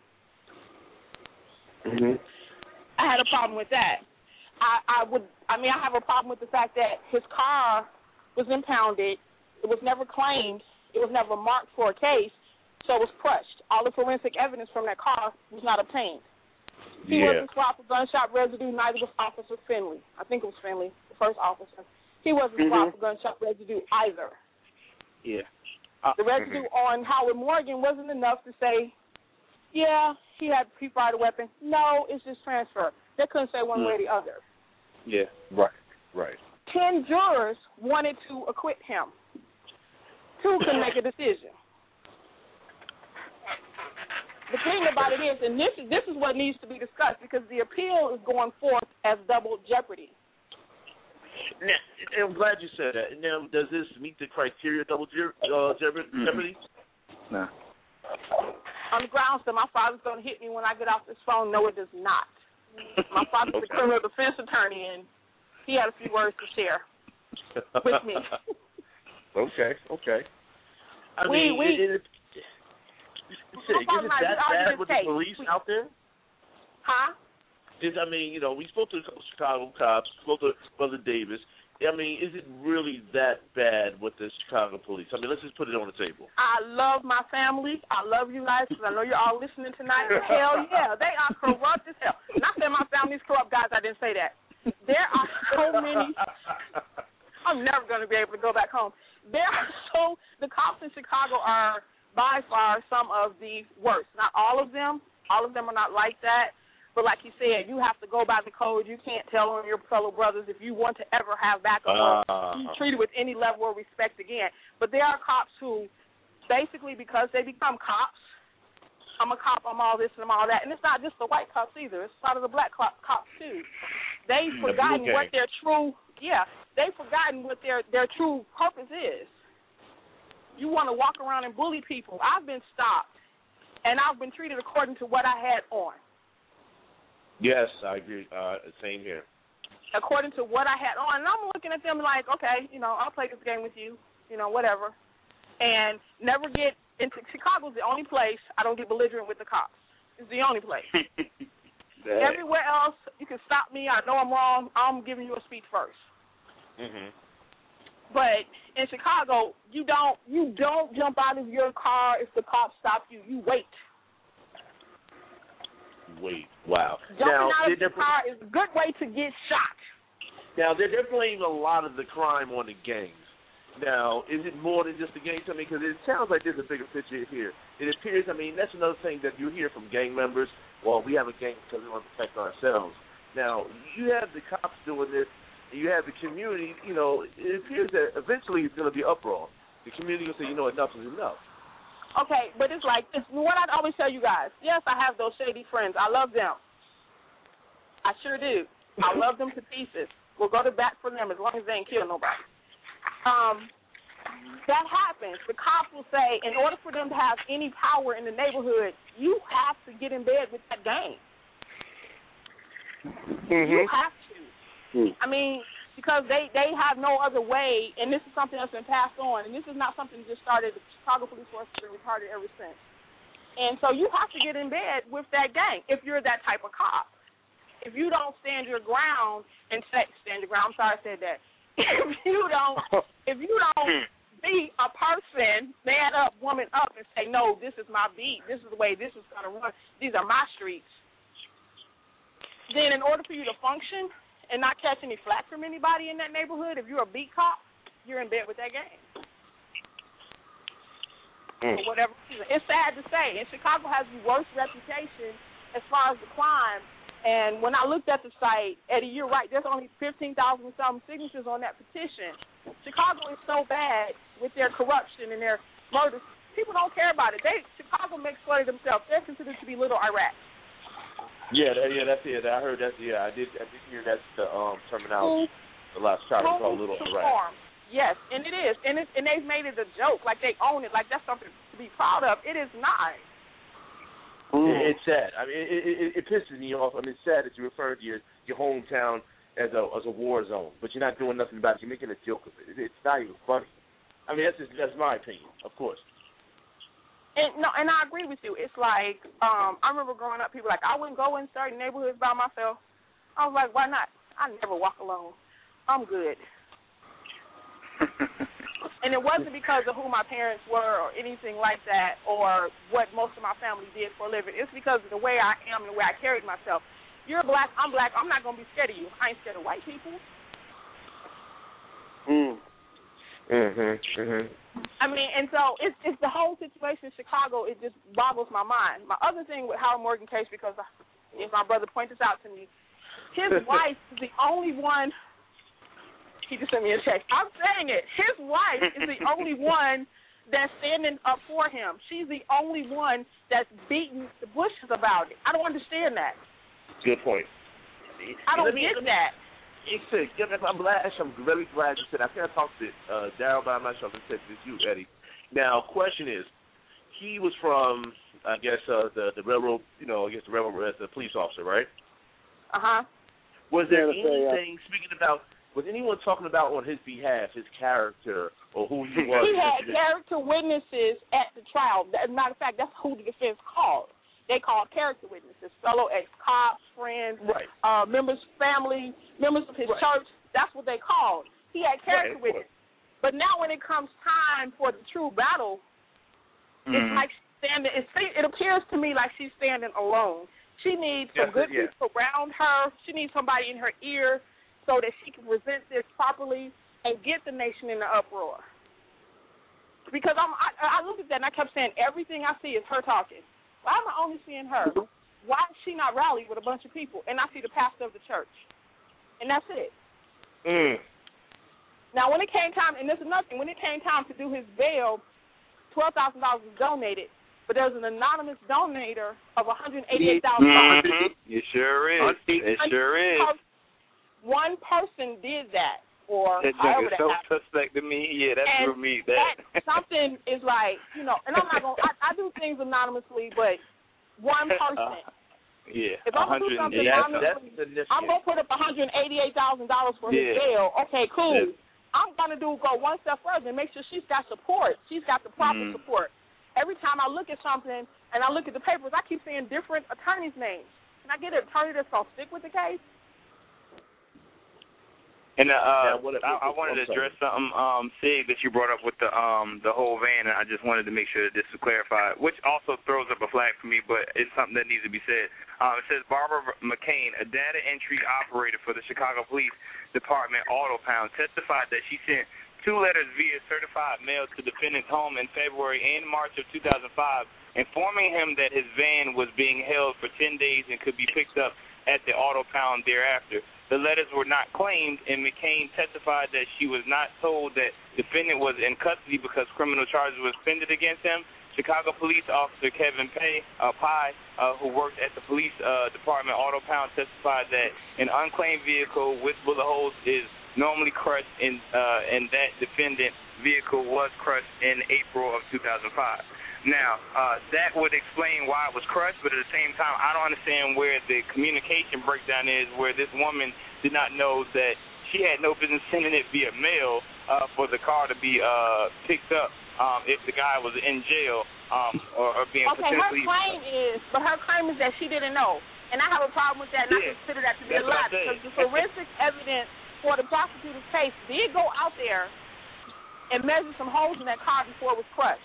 Speaker 11: I had a problem with that. I have a problem with the fact that his car was impounded. It was never claimed. It was never marked for a case, so it was crushed. All the forensic evidence from that car was not obtained. He wasn't swapped for gunshot residue, neither was Officer Finley. I think it was Finley, the first officer. He wasn't swapped for gunshot residue either.
Speaker 7: Yeah.
Speaker 11: The residue on Howard Morgan wasn't enough to say, he fired a weapon. No, it's just transfer. They couldn't say one way or the other.
Speaker 7: Yeah.
Speaker 8: Right.
Speaker 11: 10 jurors wanted to acquit him. 2 couldn't make a decision. The thing about it is, and this is what needs to be discussed, because the appeal is going forth as double jeopardy.
Speaker 8: Now, I'm glad you said that. Now, does this meet the criteria of double jeopardy?
Speaker 7: No.
Speaker 11: On the grounds that my father's going to hit me when I get off this phone, no, it does not. My father's a criminal defense attorney, and he had a few words to share with me.
Speaker 8: Okay. I
Speaker 11: mean,
Speaker 8: is it that bad with the police out there?
Speaker 11: Huh?
Speaker 8: We spoke to a couple of Chicago cops, spoke to Brother Davis. Is it really that bad with the Chicago police? Let's just put it on the table.
Speaker 11: I love my family. I love you guys, because I know you're all listening tonight. Hell yeah, they are corrupt as hell. Not that my family's corrupt, guys. I didn't say that. There are so many. I'm never going to be able to go back home. The cops in Chicago are by far some of the worst. Not all of them. All of them are not like that. But like you said, you have to go by the code. You can't tell on your fellow brothers if you want to ever have backup or be treated with any level of respect again. But there are cops who basically, because they become cops, I'm a cop, I'm all this and I'm all that. And it's not just the white cops either. It's part of the black cops too. They've forgotten what their true, they've forgotten what their true purpose is. you want to walk around and bully people. I've been stopped, and I've been treated according to what I had on.
Speaker 8: Yes, I agree. Same here.
Speaker 11: According to what I had on. And I'm looking at them like, okay, I'll play this game with you, whatever. And never get into Chicago's the only place I don't get belligerent with the cops. It's the only place. Everywhere else, you can stop me. I know I'm wrong. I'm giving you a speech first.
Speaker 8: Mm-hmm.
Speaker 11: But in Chicago, you don't jump out of your car if the cops stop you. You wait.
Speaker 8: Wow.
Speaker 11: Jumping out of the car is a good way to get shot.
Speaker 8: Now, they're blaming a lot of the crime on the gangs. Now, is it more than just the gangs? I mean, because it sounds like there's a bigger picture here. It appears, that's another thing that you hear from gang members. Well, we have a gang because we want to protect ourselves. Now, you have the cops doing this, and you have the community. It appears that eventually it's going to be uproar. The community will say, enough is enough.
Speaker 11: Okay, but it's like, it's what I always tell you guys. Yes, I have those shady friends. I love them. I sure do. I love them to pieces. We'll go to bat for them as long as they ain't kill nobody. That happens. The cops will say, in order for them to have any power in the neighborhood, you have to get in bed with that gang. Mm-hmm. You have to. Mm-hmm. Because they have no other way, and this is something that's been passed on, and this is not something that just started. The Chicago Police Force has been retarded ever since. And so you have to get in bed with that gang if you're that type of cop. If you don't stand your ground and stand your ground, I'm sorry I said that. If you don't be a person, man up, woman up, and say, no, this is my beat, this is the way this is going to run, these are my streets, then in order for you to function and not catch any flack from anybody in that neighborhood, if you're a beat cop, you're in bed with that gang. For whatever reason. It's sad to say. And Chicago has the worst reputation as far as the crime. And when I looked at the site, Eddie, you're right, there's only 15,000 and some signatures on that petition. Chicago is so bad with their corruption and their murders. People don't care about it. Chicago makes fun of themselves. They're considered to be little Iraq.
Speaker 8: Yeah, that's it. I heard that. Yeah, I did hear that's the terminology. The last child is called little Iraq.
Speaker 11: Yes, and it is. And they've made it a joke, like they own it, like that's something to be proud of. It is not.
Speaker 8: It's sad. It pisses me off. It's sad that you refer to your hometown as a war zone, but you're not doing nothing about it. You're making a joke of it. It's not even funny. That's my opinion, of course.
Speaker 11: And I agree with you. It's like I remember growing up, people were like, I wouldn't go in certain neighborhoods by myself. I was like, why not? I never walk alone. I'm good. And it wasn't because of who my parents were or anything like that or what most of my family did for a living. It's because of the way I am and the way I carried myself. You're black, I'm black, I'm not going to be scared of you. I ain't scared of white people. And so it's the whole situation in Chicago, it just boggles my mind. My other thing with Howard Morgan case, because if my brother pointed this out to me, his wife is the only one. He just sent me a check. I'm saying it. His wife is the only one that's standing up for him. She's the only one that's beating the bushes about it. I don't understand that.
Speaker 8: Good point.
Speaker 11: I don't get that.
Speaker 8: I'm very glad you said that. I think I talked to Daryl by myself and said this to you, Eddie. Now, question is, he was from, I guess, the railroad, the railroad as a police officer, right?
Speaker 11: Uh-huh.
Speaker 8: Was there anything, speaking about, was anyone talking about on his behalf, his character, or who he was?
Speaker 11: He had character witnesses at the trial. As a matter of fact, that's who the defense called. They called character witnesses, fellow ex-cops, friends,
Speaker 8: right.
Speaker 11: Members, family, members of his church. That's what they called. He had character witnesses. But now when it comes time for the true battle, it's like standing. It appears to me like she's standing alone. She needs some good people around her. She needs somebody in her ear so that she can present this properly and get the nation in the uproar. Because I looked at that and I kept saying, everything I see is her talking. Why am I only seeing her? Why is she not rallied with a bunch of people? And I see the pastor of the church. And that's it. Now, when it came time, and this is nothing, when it came time to do his bail, $12,000 was donated, but there was an anonymous donator of $188,000.
Speaker 12: It sure is. It sure is.
Speaker 11: One person did that. or
Speaker 7: that
Speaker 11: however
Speaker 7: is
Speaker 11: that
Speaker 7: so
Speaker 11: happened.
Speaker 7: suspect to me. Yeah, that's
Speaker 11: And
Speaker 7: for me. That
Speaker 11: something is like, you know, and I'm not going to, I do things anonymously, but one person.
Speaker 7: Yeah,
Speaker 11: if I'm going to do something anonymously, I'm going to put up $188,000 for his bail. Okay, cool. I'm going to go one step further and make sure she's got support. She's got the proper support. Every time I look at something and I look at the papers, I keep seeing different attorneys' names. Can I get an attorney that's going to stick with the case?
Speaker 7: And I wanted to address something, Sig, that you brought up with the whole van, and I just wanted to make sure that this was clarified, which also throws up a flag for me, but it's something that needs to be said. It says Barbara McCain, a data entry operator for the Chicago Police Department Auto Pound, testified that she sent 2 letters via certified mail to defendant's home in February and March of 2005, informing him that his van was being held for 10 days and could be picked up at the Auto Pound thereafter. The letters were not claimed, and McCain testified that she was not told that defendant was in custody because criminal charges were suspended against him. Chicago Police Officer Kevin Pye, who worked at the police department Auto Pound, testified that an unclaimed vehicle with bullet holes is normally crushed, and that defendant vehicle was crushed in April of 2005. Now, that would explain why it was crushed, but at the same time, I don't understand where the communication breakdown is, where this woman did not know that she had no business sending it via mail for the car to be picked up if the guy was in jail or being potentially...
Speaker 11: her claim is that she didn't know. And I have a problem with that, and I consider that to be a lie, because the forensic evidence for the prosecutor's case did go out there and measure some holes in that car before it was crushed.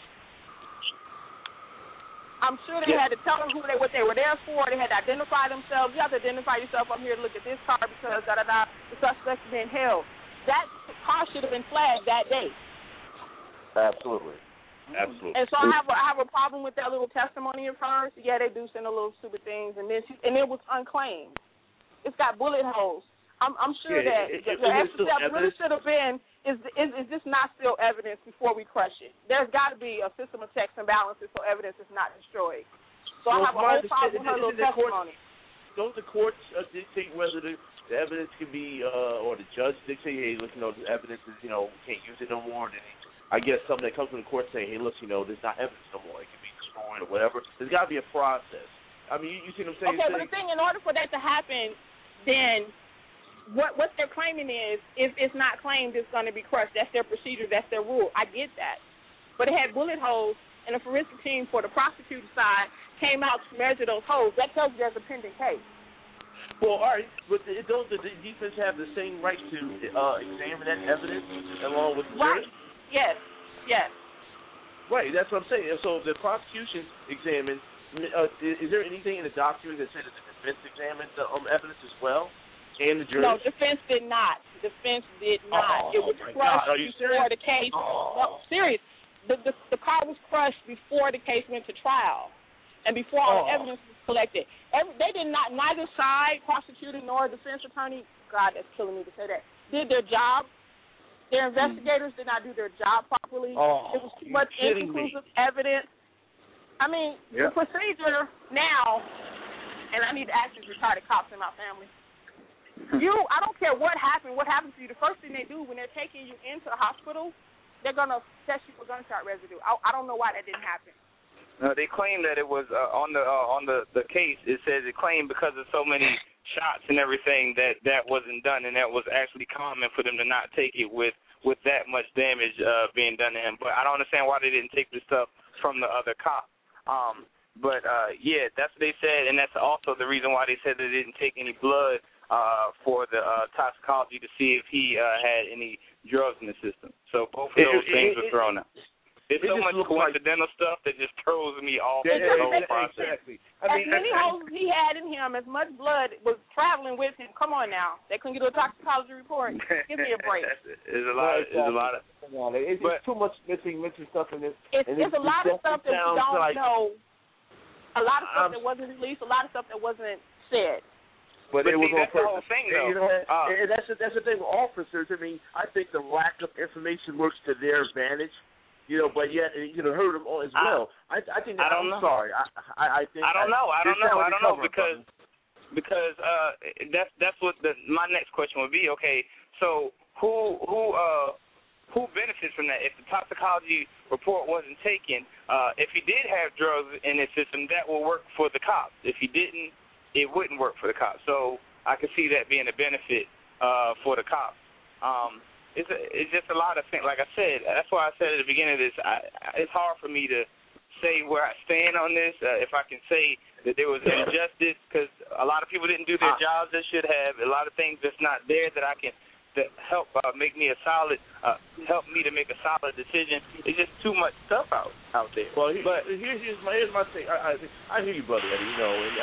Speaker 11: I'm sure they had to tell them what they were there for. They had to identify themselves. You have to identify yourself. I'm here to look at this car because the suspect's being held. That car should have been flagged that day.
Speaker 8: Absolutely.
Speaker 11: And so I have a problem with that little testimony of hers. Yeah, they do send a little stupid things, and it was unclaimed. It's got bullet holes. I'm sure that the extra step really should have been, is this not still evidence before we crush it? There's got to be a system of checks and balances so evidence is not destroyed. So I have a whole problem with her little testimony.
Speaker 8: Don't the courts dictate whether the evidence can be, or the judge dictate, hey, look, the evidence is, we can't use it no more? Then I guess something that comes from the court saying, hey, look, there's not evidence no more. It can be destroyed or whatever. There's got to be a process. I mean, you see what I'm saying?
Speaker 11: Okay, but the thing, in order for that to happen, then what they're claiming is, if it's not claimed, it's going to be crushed. That's their procedure. That's their rule. I get that. But it had bullet holes, and the forensic team for the prosecutor's side came out to measure those holes. That tells you there's a pending case.
Speaker 8: Well, all right, but don't the defense have the same right to examine that evidence along with the jury?
Speaker 11: Yes.
Speaker 8: Right, that's what I'm saying. So the prosecution examined, is there anything in the document that said that the defense examined the evidence as well? And the jury?
Speaker 11: No, defense did not. It was crushed before the case. No, serious. The car was crushed before the case went to trial, and before all the evidence was collected. They did not. Neither side, prosecutor nor defense attorney. God, that's killing me to say that. Did their job. Their investigators did not do their job properly. It was too much inconclusive evidence. I mean, the procedure now, and I need to ask these retired cops in my family. I don't care what happens to you. The first thing they do when they're taking you into a hospital, they're going to test you for gunshot residue. I don't know why that didn't happen.
Speaker 7: They claim that it was on the case. It says it claimed because of so many shots and everything that wasn't done, and that was actually common for them to not take it with that much damage being done to him. But I don't understand why they didn't take the stuff from the other cop. But that's what they said, and that's also the reason why they said they didn't take any blood for the toxicology to see if he had any drugs in the system. So both of those things were thrown out. It's so much coincidental stuff that just throws me off the whole process.
Speaker 8: Exactly.
Speaker 11: As many holes he had in him, as much blood was traveling with him. Come on now. They couldn't get a toxicology report. Give me a break.
Speaker 7: There's a lot of...
Speaker 8: It's too much missing stuff in this.
Speaker 11: It's a lot of stuff that we don't know. A lot of stuff that wasn't released. A lot of stuff that wasn't said.
Speaker 8: But it was on
Speaker 7: purpose. The whole thing, though.
Speaker 8: And that's the thing with officers. I mean, I think the lack of information works to their advantage. But yet hurt them as well. I think. I don't know. Sorry. I think.
Speaker 7: I don't know because that's what my next question would be. Okay, so who benefits from that? If the toxicology report wasn't taken, if he did have drugs in his system, that will work for the cops. If he didn't, it wouldn't work for the cops. So I could see that being a benefit for the cops. It's just a lot of things. Like I said, that's why I said at the beginning of this, it's hard for me to say where I stand on this. If I can say that there was injustice, because a lot of people didn't do their jobs they should have. A lot of things that's not there that I can that help make me help me to make a solid decision. It's just too much stuff out there.
Speaker 8: Well, here's my thing. I hear you, brother Eddie. You know, and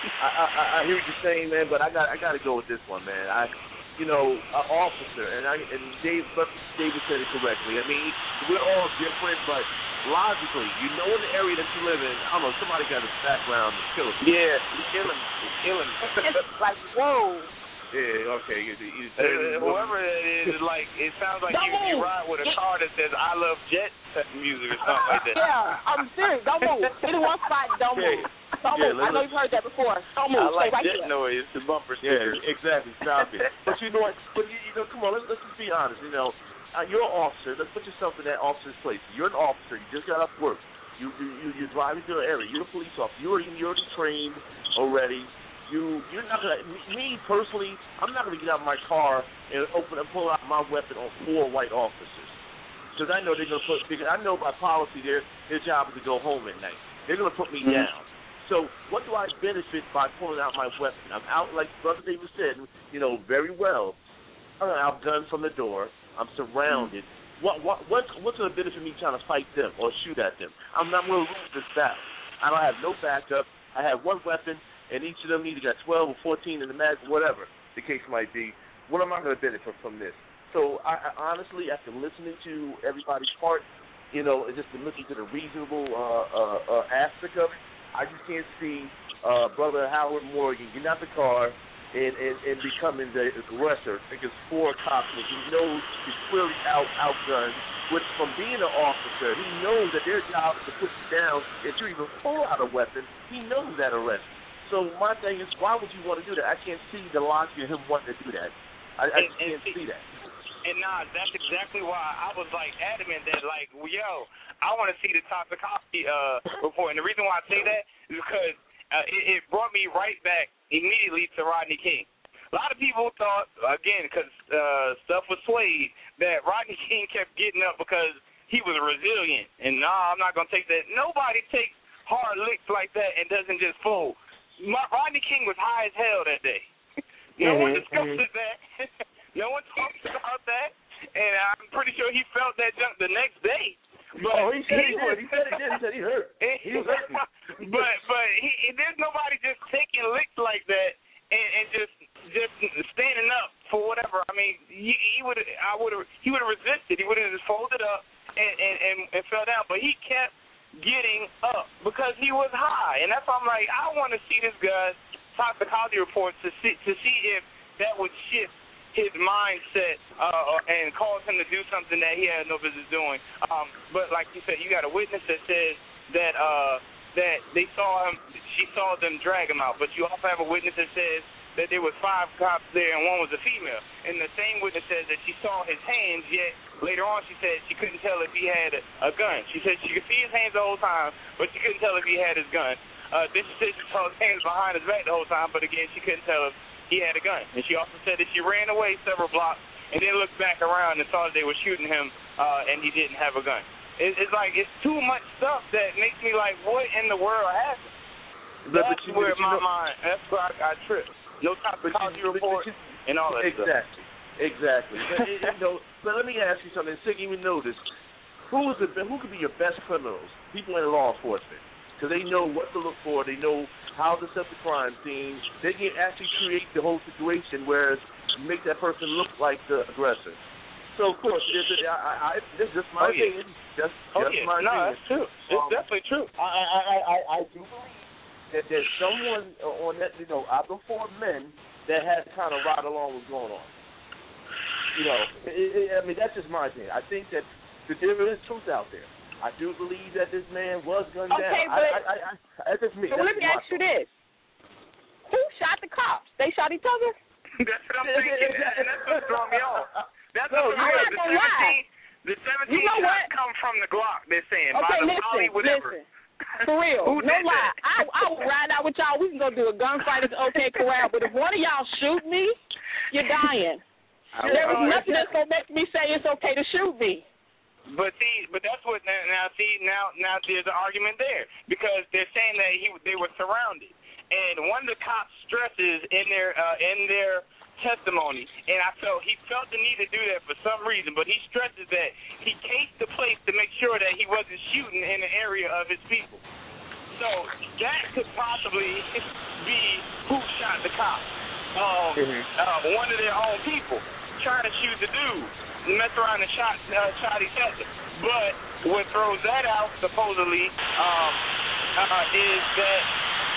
Speaker 8: I hear what you're saying, man. But I got to go with this one, man. An officer, and David said it correctly. I mean, we're all different, but logically, in the area that you live in, I don't know, somebody got a background to kill him.
Speaker 7: Yeah, he's killing. It's like, whoa.
Speaker 8: Yeah, okay.
Speaker 7: Whoever it is, it sounds like you ride with a car that says "I love Jet" music or something like that.
Speaker 11: Yeah, I'm serious. Don't move. Anyone spot, don't move. Don't move. I know you've heard that before. Don't move.
Speaker 7: I like
Speaker 11: Stay right
Speaker 7: Jet
Speaker 11: here.
Speaker 7: noise, the bumper sticker.
Speaker 8: Yeah, exactly. Stop it. But you know what? But come on. Let's just be honest. You're an officer. Let's put yourself in that officer's place. You're an officer. You just got off work. You're driving through an area. You're a police officer. You're already trained already. You're not gonna. Me personally, I'm not gonna get out of my car and pull out my weapon on 4 white officers, because I know they're gonna because I know by policy their job is to go home at night. They're gonna put me down. So what do I benefit by pulling out my weapon? I'm out, like Brother David said, very well. I'm outgunned from the door. I'm surrounded. What's the benefit of me trying to fight them or shoot at them? I'm not gonna lose this battle. I don't have no backup. I have one weapon. And each of them either got 12 or 14 in the mag, whatever the case might be. What am I going to benefit from this? So I honestly, after listening to everybody's part, just to listen to the reasonable aspect of it, I just can't see Brother Howard Morgan getting out the car and becoming the aggressor. Because 4 cops, and he knows he's clearly outgunned. Which, from being an officer, he knows that their job is to put you down. If you even pull out a weapon, he knows that already. So my thing is, why would you want to do that? I can't see the logic of him wanting to do that. I can't see that.
Speaker 7: And that's exactly why I was adamant that I want to see the toxicology report. And the reason why I say that is because it brought me right back immediately to Rodney King. A lot of people thought, again, because stuff was swayed, that Rodney King kept getting up because he was resilient. And I'm not going to take that. Nobody takes hard licks like that and doesn't just fold. Rodney King was high as hell that day. No one discusses that. No one talks about that. And I'm pretty sure he felt that junk the next day.
Speaker 8: But he said he would. He said he did. He said he hurt. He was hurt.
Speaker 7: But there's nobody just taking licks like that and just standing up for whatever. I mean, he would have resisted. He would have just folded up and fell down. But he kept getting up because he was high, and that's why I'm like, I want to see this guy's toxicology report to see if that would shift his mindset and cause him to do something that he had no business doing. But like you said, you got a witness that says that they saw him, she saw them drag him out, but you also have a witness that says that there was 5 cops there and one was a female. And the same witness says that she saw his hands, yet later on she said she couldn't tell if he had a gun. She said she could see his hands the whole time, but she couldn't tell if he had his gun. Then she said she saw his hands behind his back the whole time, but again, she couldn't tell if he had a gun. And she also said that she ran away several blocks and then looked back around and saw that they were shooting him and he didn't have a gun. It's like it's too much stuff that makes me like, what in the world happened? That's where my mind, that's where I trip. No toxicology report and all that stuff.
Speaker 8: Exactly. But let me ask you something. Sig, even know this. Who could be your best criminals? People in law enforcement. Because they know what to look for. They know how to set the crime scene. They can actually create the whole situation where make that person look like the aggressor. So, of course, this is just my opinion. Just my opinion.
Speaker 7: No, that's true. It's definitely true.
Speaker 8: I do believe that there's someone on that, out of 4 men that has kind of ride along what's going on. I mean, that's just my opinion. I think that there is truth out there. I do believe that this man was gunned down.
Speaker 11: But
Speaker 8: that's just me.
Speaker 11: So let me ask you this. Who shot the cops? They shot each other?
Speaker 7: That's what I'm thinking. And that's what threw me off. That's what it was. The 17 shots come from the Glock, they're saying.
Speaker 11: Okay,
Speaker 7: by the poly, whatever.
Speaker 11: For real, no lie. I will ride out with y'all. We can go do a gunfight at the OK Corral, but if one of y'all shoot me, you're dying. There is nothing that's going to make me say it's okay to shoot me.
Speaker 7: But that's what now there's an argument there because they're saying that they were surrounded, and one of the cops stresses in their testimony, and he felt the need to do that for some reason, but he stresses that he cased the place to make sure that he wasn't shooting in the area of his people. So that could possibly be who shot the cop. One of their own people trying to shoot the dude. Mess around and shot each other. But what throws that out, supposedly, is that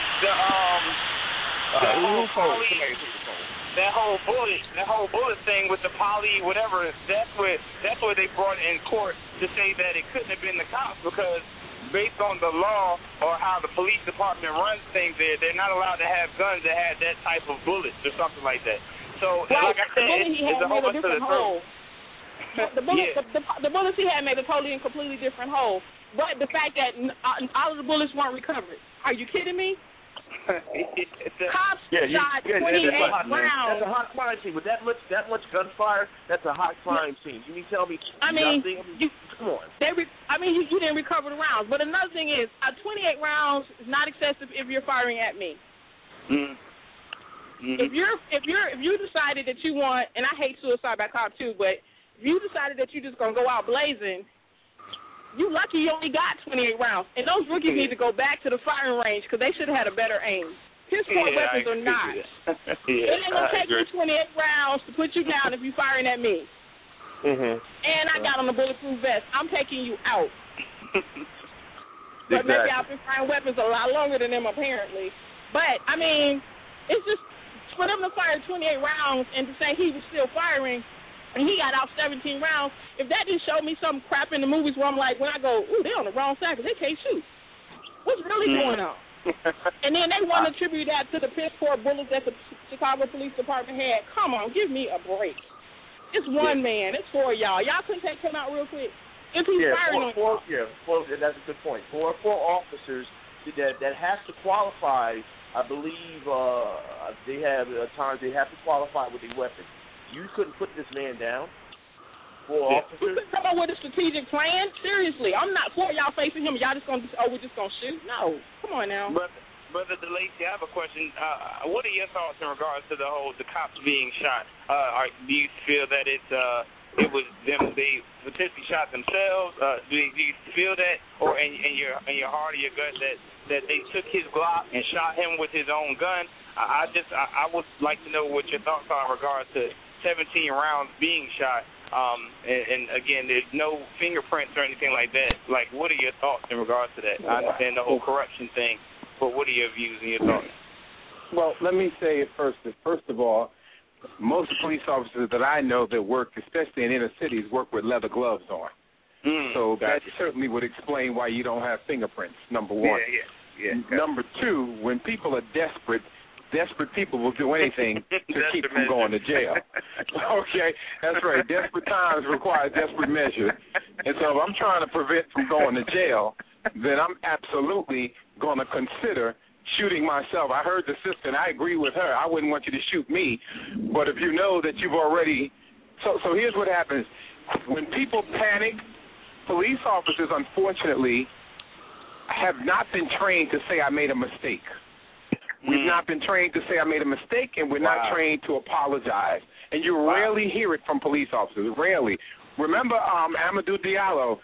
Speaker 7: that whole bullet thing with the poly, whatever. That's what they brought in court to say that it couldn't have been the cops because based on the law or how the police department runs things, they're not allowed to have guns that had that type of bullets or something like that. So, like I said, it's a whole bunch of the truth.
Speaker 11: The bullets he had made a totally and completely different hole. But the fact that all of the bullets weren't recovered. Are you kidding me? Cops shot 28 rounds.
Speaker 8: That's a hot crime scene. With that much gunfire, that's a hot crime scene. You mean tell me nothing? Come on.
Speaker 11: You didn't recover the rounds. But another thing is, 28 rounds is not excessive if you're firing at me.
Speaker 7: Mm-hmm.
Speaker 11: If you decided that you want, and I hate suicide by cop too, but if you decided that you're just gonna go out blazing, you lucky you only got 28 rounds. And those rookies need to go back to the firing range because they should have had a better aim. Piss point weapons or not. It ain't gonna take you 28 rounds to put you down if you're firing at me. And I got on the bulletproof vest. I'm taking you out. But maybe I've been firing weapons a lot longer than them apparently. But I mean, it's just for them to fire 28 rounds and to say he was still firing. And he got out 17 rounds. If that didn't show me some crap in the movies where I'm like, when I go, ooh, they're on the wrong side because they can't shoot. What's really going on? And then they want to attribute that to the piss poor bullets that the Chicago Police Department had. Come on, give me a break. It's one man. It's four of y'all. Y'all couldn't take him out real quick. If he's firing on
Speaker 8: that's a good point. Four officers that has to qualify. I believe they have times they have to qualify with a weapon. You couldn't put this man down. Four officers.
Speaker 11: You couldn't come up with a strategic plan. Seriously, I'm not for y'all facing him. Y'all just gonna we're just gonna shoot? No, come on now.
Speaker 7: Brother DeLacy, I have a question. What are your thoughts in regards to the cops being shot? Do you feel that it was them? They potentially shot themselves. Do you feel that, or in your heart or your gut that they took his Glock and shot him with his own gun? I would like to know what your thoughts are in regards to 17 rounds being shot, and again, there's no fingerprints or anything like that. Like, what are your thoughts in regards to that? I understand the whole corruption thing, but what are your views and your thoughts?
Speaker 9: Well, let me say it first. First of all, most police officers that I know that work, especially in inner cities, work with leather gloves on. So that certainly would explain why you don't have fingerprints, number one. Number two, when people are desperate people will do anything to keep from going to jail. Okay, that's right. Desperate times require desperate measures. And so if I'm trying to prevent from going to jail, then I'm absolutely going to consider shooting myself. I heard the sister, and I agree with her. I wouldn't want you to shoot me. But if you know that you've already – so here's what happens. When people panic, police officers, unfortunately, have not been trained to say, I made a mistake. We've not been trained to say I made a mistake, and we're not trained to apologize. And you rarely hear it from police officers, rarely. Remember Amadou Diallo,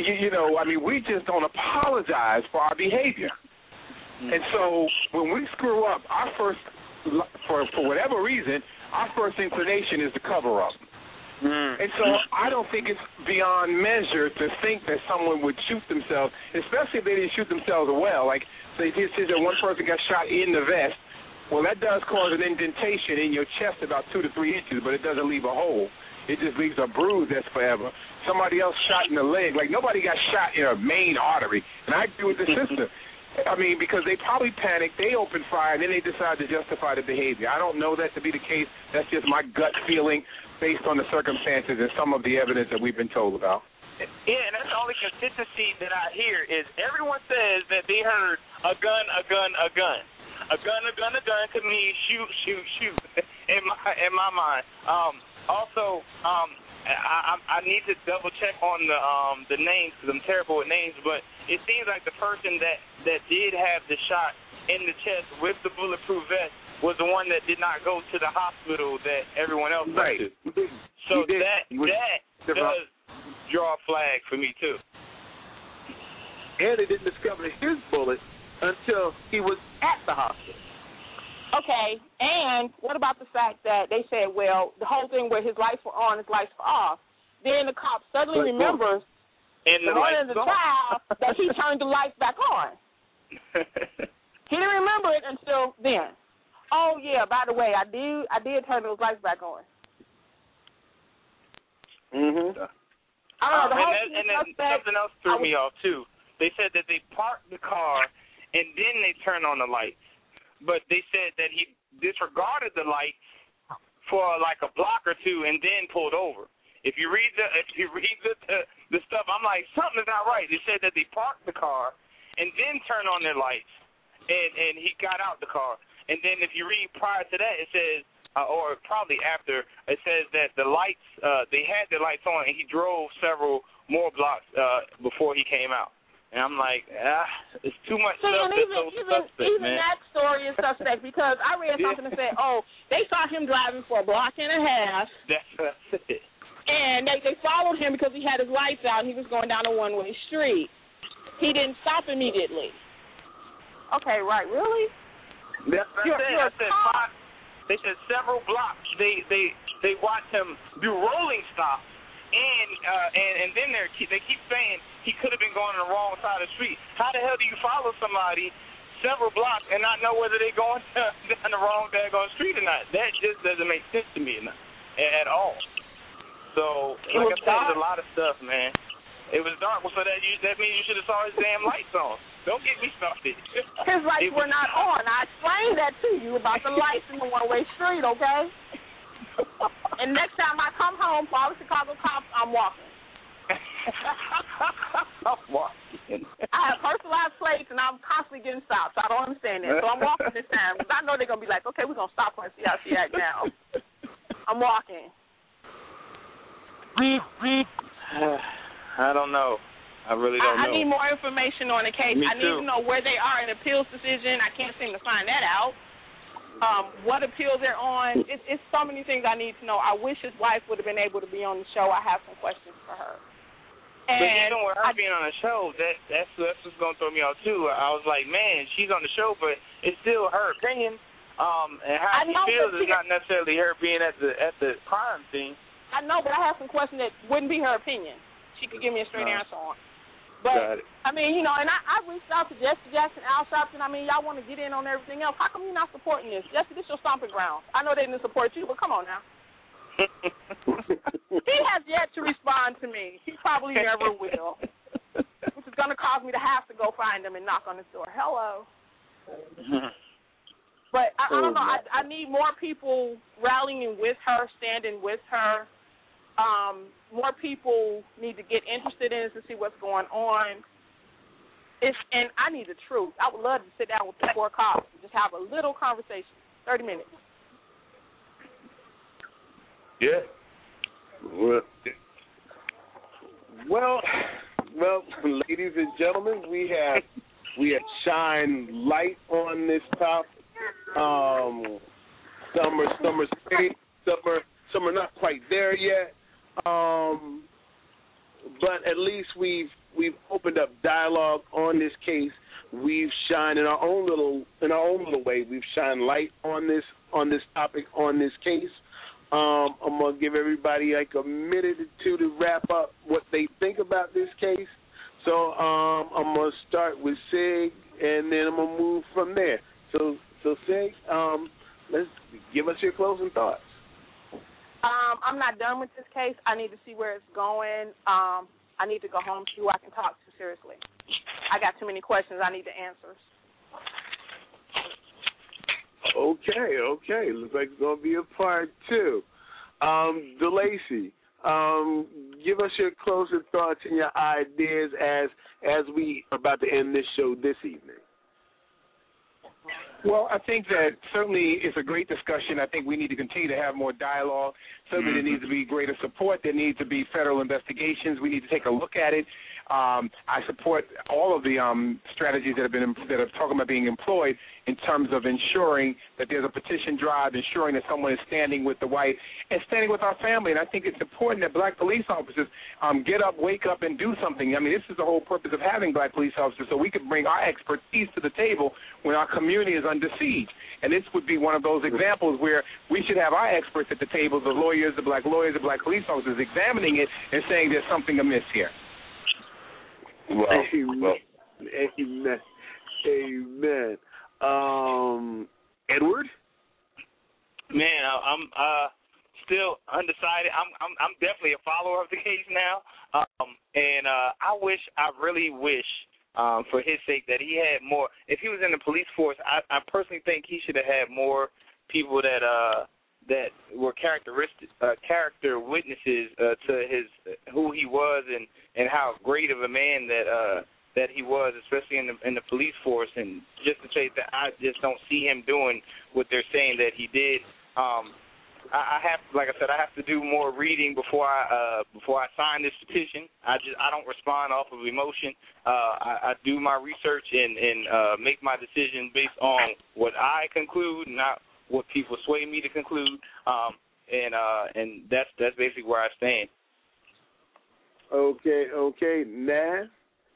Speaker 9: we just don't apologize for our behavior. And so when we screw up, our first, for whatever reason, our first inclination is to cover up. And so I don't think it's beyond measure to think that someone would shoot themselves, especially if they didn't shoot themselves well. Like, say, this is that one person got shot in the vest. Well, that does cause an indentation in your chest about 2 to 3 inches, but it doesn't leave a hole. It just leaves a bruise that's forever. Somebody else shot in the leg. Like, nobody got shot in a main artery. And I agree with the sister. I mean, because they probably panicked, they opened fire, and then they decided to justify the behavior. I don't know that to be the case. That's just my gut feeling based on the circumstances and some of the evidence that we've been told about.
Speaker 7: Yeah, and that's the only consistency that I hear is everyone says that they heard a gun, a gun, a gun. A gun, a gun, a gun could mean shoot, shoot, shoot in my mind. Also, I need to double check on the names because I'm terrible with names, but it seems like the person that did have the shot in the chest with the bulletproof vest was the one that did not go to the hospital that everyone else went to. So that does draw a flag for me too.
Speaker 6: And they didn't discover his bullet until he was at the hospital.
Speaker 11: Okay, and what about the fact that they said, well, the whole thing where his lights were on, his lights were off. Then the cop suddenly remembers the morning of the trial that he turned the lights back on. He didn't remember it until then. Oh yeah, by the way, I did turn those lights back on.
Speaker 7: Mhm.
Speaker 11: I don't know,
Speaker 7: and then something else threw me off too. They said that they parked the car and then they turned on the lights. But they said that he disregarded the lights for like a block or two and then pulled over. If you read the stuff, I'm like, something's not right. They said that they parked the car and then turned on their lights, and he got out the car. And then if you read prior to that, it says, or probably after, it says that the lights, they had their lights on, and he drove several more blocks before he came out. And I'm like, it's too much stuff that's so suspect,
Speaker 11: even that story is suspect because I read something that said, they saw him driving for a block and a half.
Speaker 7: That's it.
Speaker 11: And they followed him because he had his lights out and he was going down a one-way street. He didn't stop immediately. Okay, right, really?
Speaker 7: That's it. They said several blocks. They watched him do rolling stops. And then they keep saying he could have been going on the wrong side of the street. How the hell do you follow somebody several blocks and not know whether they're going down the wrong daggone street or not? That just doesn't make sense to me at all. So, like I said, there's a lot of stuff, man. It was dark, so that means you should have saw his damn lights on. Don't get me started.
Speaker 11: His lights were not on. I explained that to you about the lights in the one-way street, okay? And next time I come home for all the Chicago cops, I'm walking.
Speaker 7: I'm walking.
Speaker 11: I have personalized plates, and I'm constantly getting stopped, so I don't understand that. So I'm walking this time, because I know they're going to be like, okay, we're going to stop her and see how she acts now. I'm walking.
Speaker 7: I don't know. I really don't know.
Speaker 11: I need more information on the case. I need to know where they are in the appeals decision. I can't seem to find that out. What appeals they're on. It's so many things I need to know. I wish his wife would have been able to be on the show. I have some questions for her.
Speaker 7: But even with her being on the show, that's what's going to throw me off, too. I was like, man, she's on the show, but it's still her opinion. And how she feels is not necessarily her being at the crime scene.
Speaker 11: I know, but I have some questions that wouldn't be her opinion. She could give me a straight answer on. But, I mean, and I reached out to Jesse Jackson, Al Sharpton. I mean, y'all want to get in on everything else. How come you're not supporting this? Jesse, this is your stomping ground. I know they didn't support you, but come on now. He has yet to respond to me. He probably never will, which is going to cause me to have to go find him and knock on his door. Hello. But I don't know. I need more people rallying with her, standing with her. More people need to get interested in it to see what's going on. And I need the truth. I would love to sit down with the 4 cops and just have a little conversation, 30 minutes.
Speaker 6: Yeah. Well, ladies and gentlemen, we have shined light on this topic. Some are straight, some are not quite there yet. But at least we've opened up dialogue on this case. We've shined in our own little way. We've shined light on this topic, on this case. I'm gonna give everybody like a minute or two to wrap up what they think about this case. So I'm gonna start with Sig, and then I'm gonna move from there. So Sig, let's give us your closing thoughts.
Speaker 11: I'm not done with this case. I need to see where it's going. I need to go home, see who I can talk to seriously. I got too many questions I need to answer.
Speaker 6: Okay. Looks like it's going to be a part 2. DeLacy, give us your closing thoughts and your ideas as we are about to end this show this evening.
Speaker 9: Well, I think that certainly it's a great discussion. I think we need to continue to have more dialogue. Certainly there needs to be greater support. There needs to be federal investigations. We need to take a look at it. I support all of the strategies that are talking about being employed in terms of ensuring that there's a petition drive, ensuring that someone is standing with the white and standing with our family. And I think it's important that black police officers get up, wake up, and do something. I mean, this is the whole purpose of having black police officers, so we can bring our expertise to the table when our community is under siege. And this would be one of those examples where we should have our experts at the table, the lawyers, the black police officers, examining it and saying there's something amiss here.
Speaker 6: Well. Amen. Edward?
Speaker 7: Man, I'm still undecided. I'm definitely a follower of the case now, and I really wish, for his sake, that he had more. If he was in the police force, I personally think he should have had more people that were character witnesses to who he was and how great of a man that he was, especially in the police force. And just to say that I just don't see him doing what they're saying that he did. I have, like I said, I have to do more reading before I sign this petition. I don't respond off of emotion. I do my research and make my decision based on what I conclude, not what people sway me to conclude. And that's basically where I stand.
Speaker 6: Okay, Naz?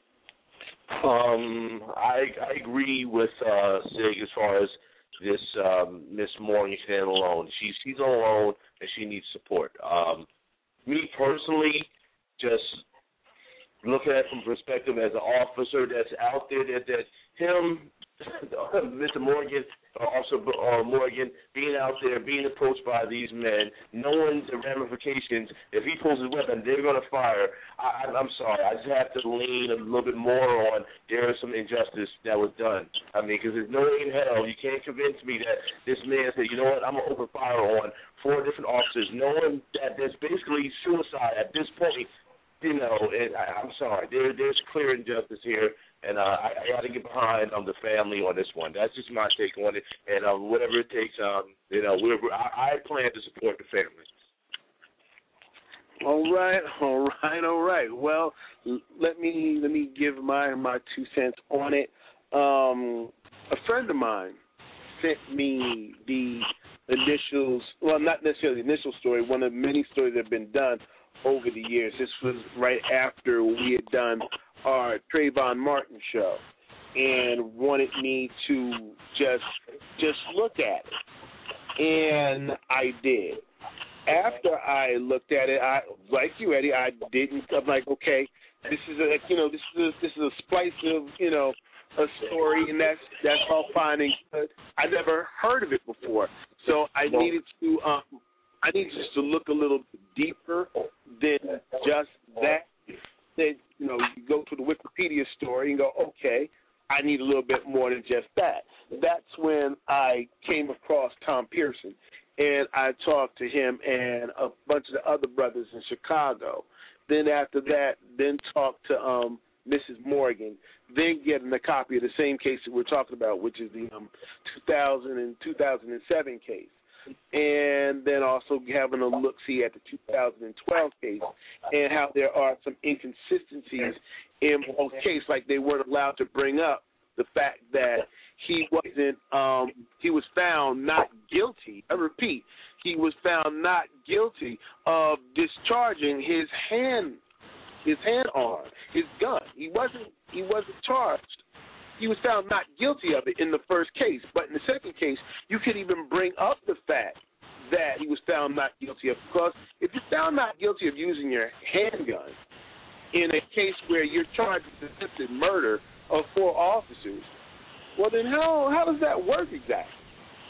Speaker 8: I agree with Sig as far as this Miss Morgan standing alone. She's alone and she needs support. Me personally, just looking at it from perspective as an officer that's out there, that him, Mr. Morgan, Officer Morgan, being out there, being approached by these men, knowing the ramifications. If he pulls his weapon, they're going to fire. I'm sorry. I just have to lean a little bit more on there is some injustice that was done. I mean, because there's no way in hell you can't convince me that this man said, you know what, I'm going to open fire on 4 different officers, knowing that there's basically suicide at this point. You know, I'm sorry. There's clear injustice here. And I got to get behind the family on this one. That's just my take on it. And whatever it takes, I plan to support the family.
Speaker 6: All right. Well, let me give my 2 cents on it. A friend of mine sent me the initials. Well, not necessarily the initial story. One of many stories that have been done over the years. This was right after we had done our Trayvon Martin show, and wanted me to just look at it, and I did. After I looked at it, I, like you, Eddie, I didn't. I'm like, okay, this is a splice of a story, and that's all fine and good. I never heard of it before, so I needed just to look a little deeper than just that. That you go to the Wikipedia story and go, okay, I need a little bit more than just that. That's when I came across Tom Pearson, and I talked to him and a bunch of the other brothers in Chicago. Then after that, talked to Mrs. Morgan, then getting a copy of the same case that we're talking about, which is the 2000 and 2007 case. And then also having a look-see at the 2012 case and how there are some inconsistencies in both cases, like they weren't allowed to bring up the fact that he was found not guilty. I repeat, he was found not guilty of discharging his handarm, his gun. He wasn't charged. He was found not guilty of it in the first case, but in the second case, you could even bring up the fact that he was found not guilty of, because if you're found not guilty of using your handgun in a case where you're charged with attempted murder of 4 officers, well then how does that work exactly?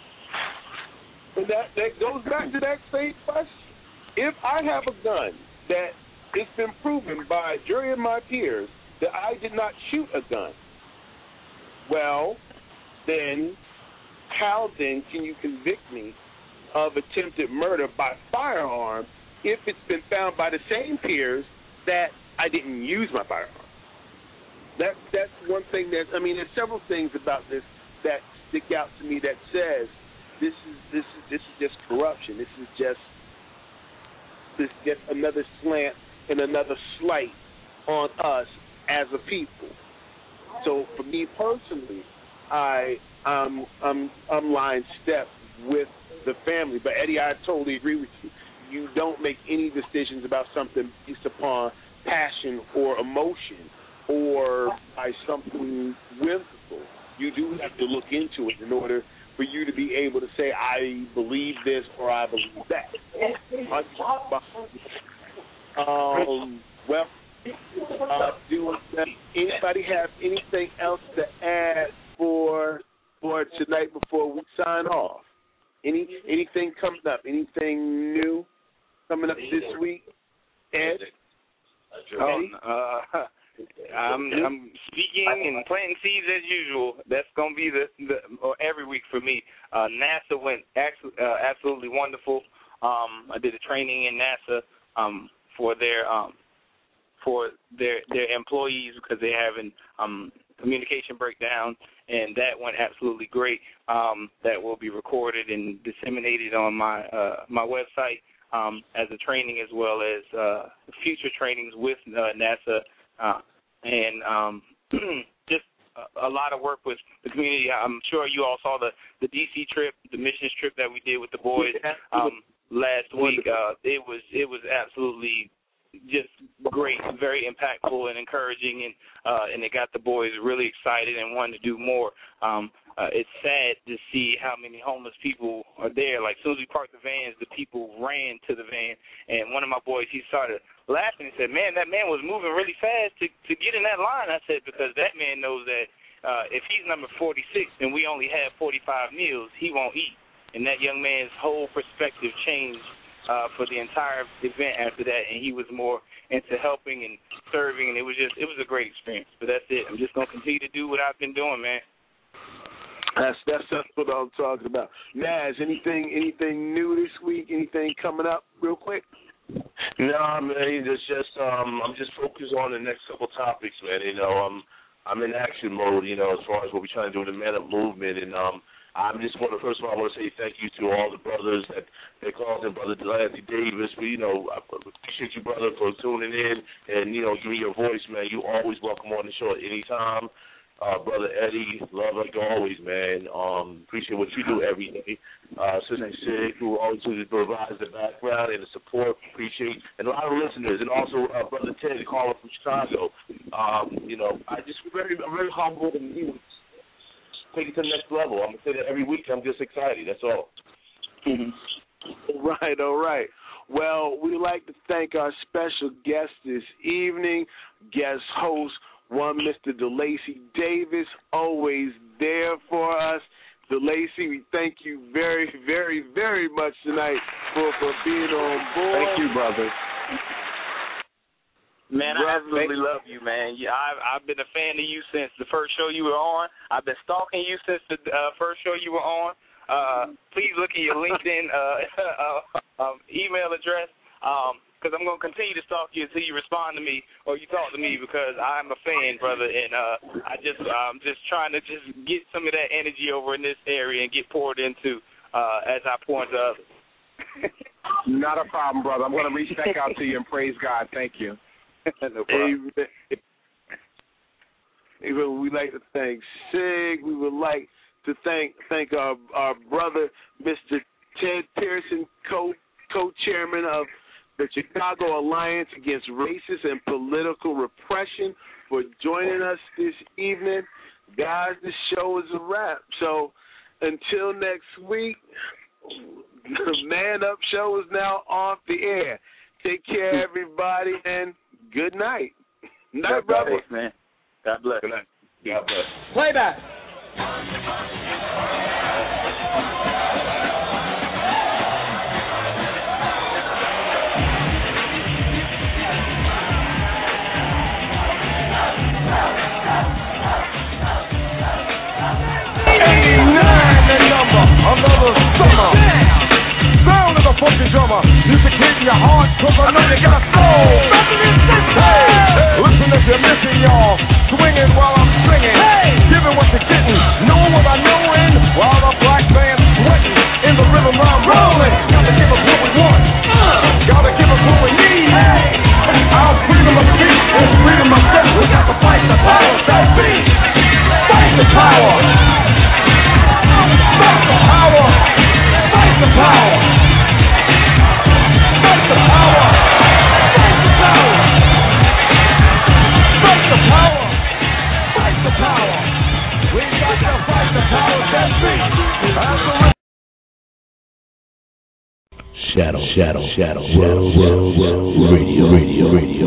Speaker 6: And that goes back to that same question. If I have a gun that it's been proven by a jury of my peers that I did not shoot a gun. Well, then how then can you convict me of attempted murder by firearm if it's been found by the same peers that I didn't use my firearm? That's one thing that, I mean, there's several things about this that stick out to me that says this is just corruption. This is just another slant and another slight on us as a people. So for me personally, I'm line step with the family. But Eddie, I totally agree with you. You don't make any decisions about something based upon passion or emotion or by something whimsical. You do have to look into it in order for you to be able to say, I believe this or I believe that. Do anybody have anything else to add for tonight before we sign off? Anything coming up? Anything new coming up this week? Ed?
Speaker 7: I'm speaking and planting seeds as usual. That's gonna be or every week for me. NASA went absolutely wonderful. I did a training in NASA for their employees because they have a communication breakdown, and that went absolutely great. That will be recorded and disseminated on my website as a training, as well as future trainings with NASA, and just a lot of work with the community. I'm sure you all saw the DC trip, the missions trip that we did with the boys last week. It was absolutely just great, very impactful and encouraging, and it got the boys really excited and wanting to do more. It's sad to see how many homeless people are there. Like, as soon as we parked the vans, the people ran to the van, and one of my boys, he started laughing and said, man, that man was moving really fast to get in that line. I said, because that man knows that if he's number 46 and we only have 45 meals, he won't eat. And that young man's whole perspective changed for the entire event after that, and he was more into helping and serving, and it was a great experience. But that's it. I'm just going to continue to do what I've been doing, man.
Speaker 6: That's what I'm talking about. Naz, anything new this week? Anything coming up real quick?
Speaker 8: No, man, it's just I'm just focused on the next couple topics, man. You know, I'm in action mode, you know, as far as what we're trying to do with the Man Up movement, and I just want to, first of all, I want to say thank you to all the brothers that called in, Brother Delante Davis. But, you know, I appreciate you, brother, for tuning in and, you know, giving your voice, man. You always welcome on the show at any time. Brother Eddie, love like always, man. Appreciate what you do every day. Sister Sig, who always provides the background and the support, appreciate, and a lot of listeners, and also Brother Ted, caller from Chicago. You know, I'm very humble and take it to the next level. I'm gonna say that every week. I'm just excited. That's all.
Speaker 6: All right. Well, we'd like to thank our special guest this evening, guest host, one Mr. DeLacy Davis, always there for us. DeLacy, we thank you very, very, very much tonight for being on board.
Speaker 9: Thank you, brother.
Speaker 7: Man, I absolutely love you, man. I've been a fan of you since the first show you were on. I've been stalking you since the first show you were on. Please look at your LinkedIn email address, because I'm going to continue to stalk you until you respond to me or you talk to me, because I'm a fan, brother, and I'm just trying to just get some of that energy over in this area and get poured into as I pour into others.
Speaker 9: Not a problem, brother. I'm going to reach back out to you and praise God. Thank you.
Speaker 6: No problem. We'd like to thank Sig. We would like to thank our brother, Mr. Ted Pearson, co-chairman of the Chicago Alliance Against Racist and Political Repression, for joining us this evening. Guys, the show is a wrap. So until next week, the Man Up Show is now off the air. Take care, everybody, and good night. Night, brother.
Speaker 7: Thanks, man. God bless.
Speaker 8: Good night. God bless.
Speaker 10: Playback.
Speaker 12: from your heart, cause I know you got a soul. Hey, listen if you're missing, y'all. Swinging while I'm singing. Giving what you're getting. Knowing what I know in. While the black band's sweating. In the rhythm I'm rolling. Gotta give us what we want. Gotta give us what we need. Our freedom of speech and freedom of breath. We got to fight the power that be. Fight the power. Fight the power. Fight the power. Fight the power. Fight the power. Fight the power. Fight the power. We got to fight the power that be.
Speaker 13: Shadow, Radio.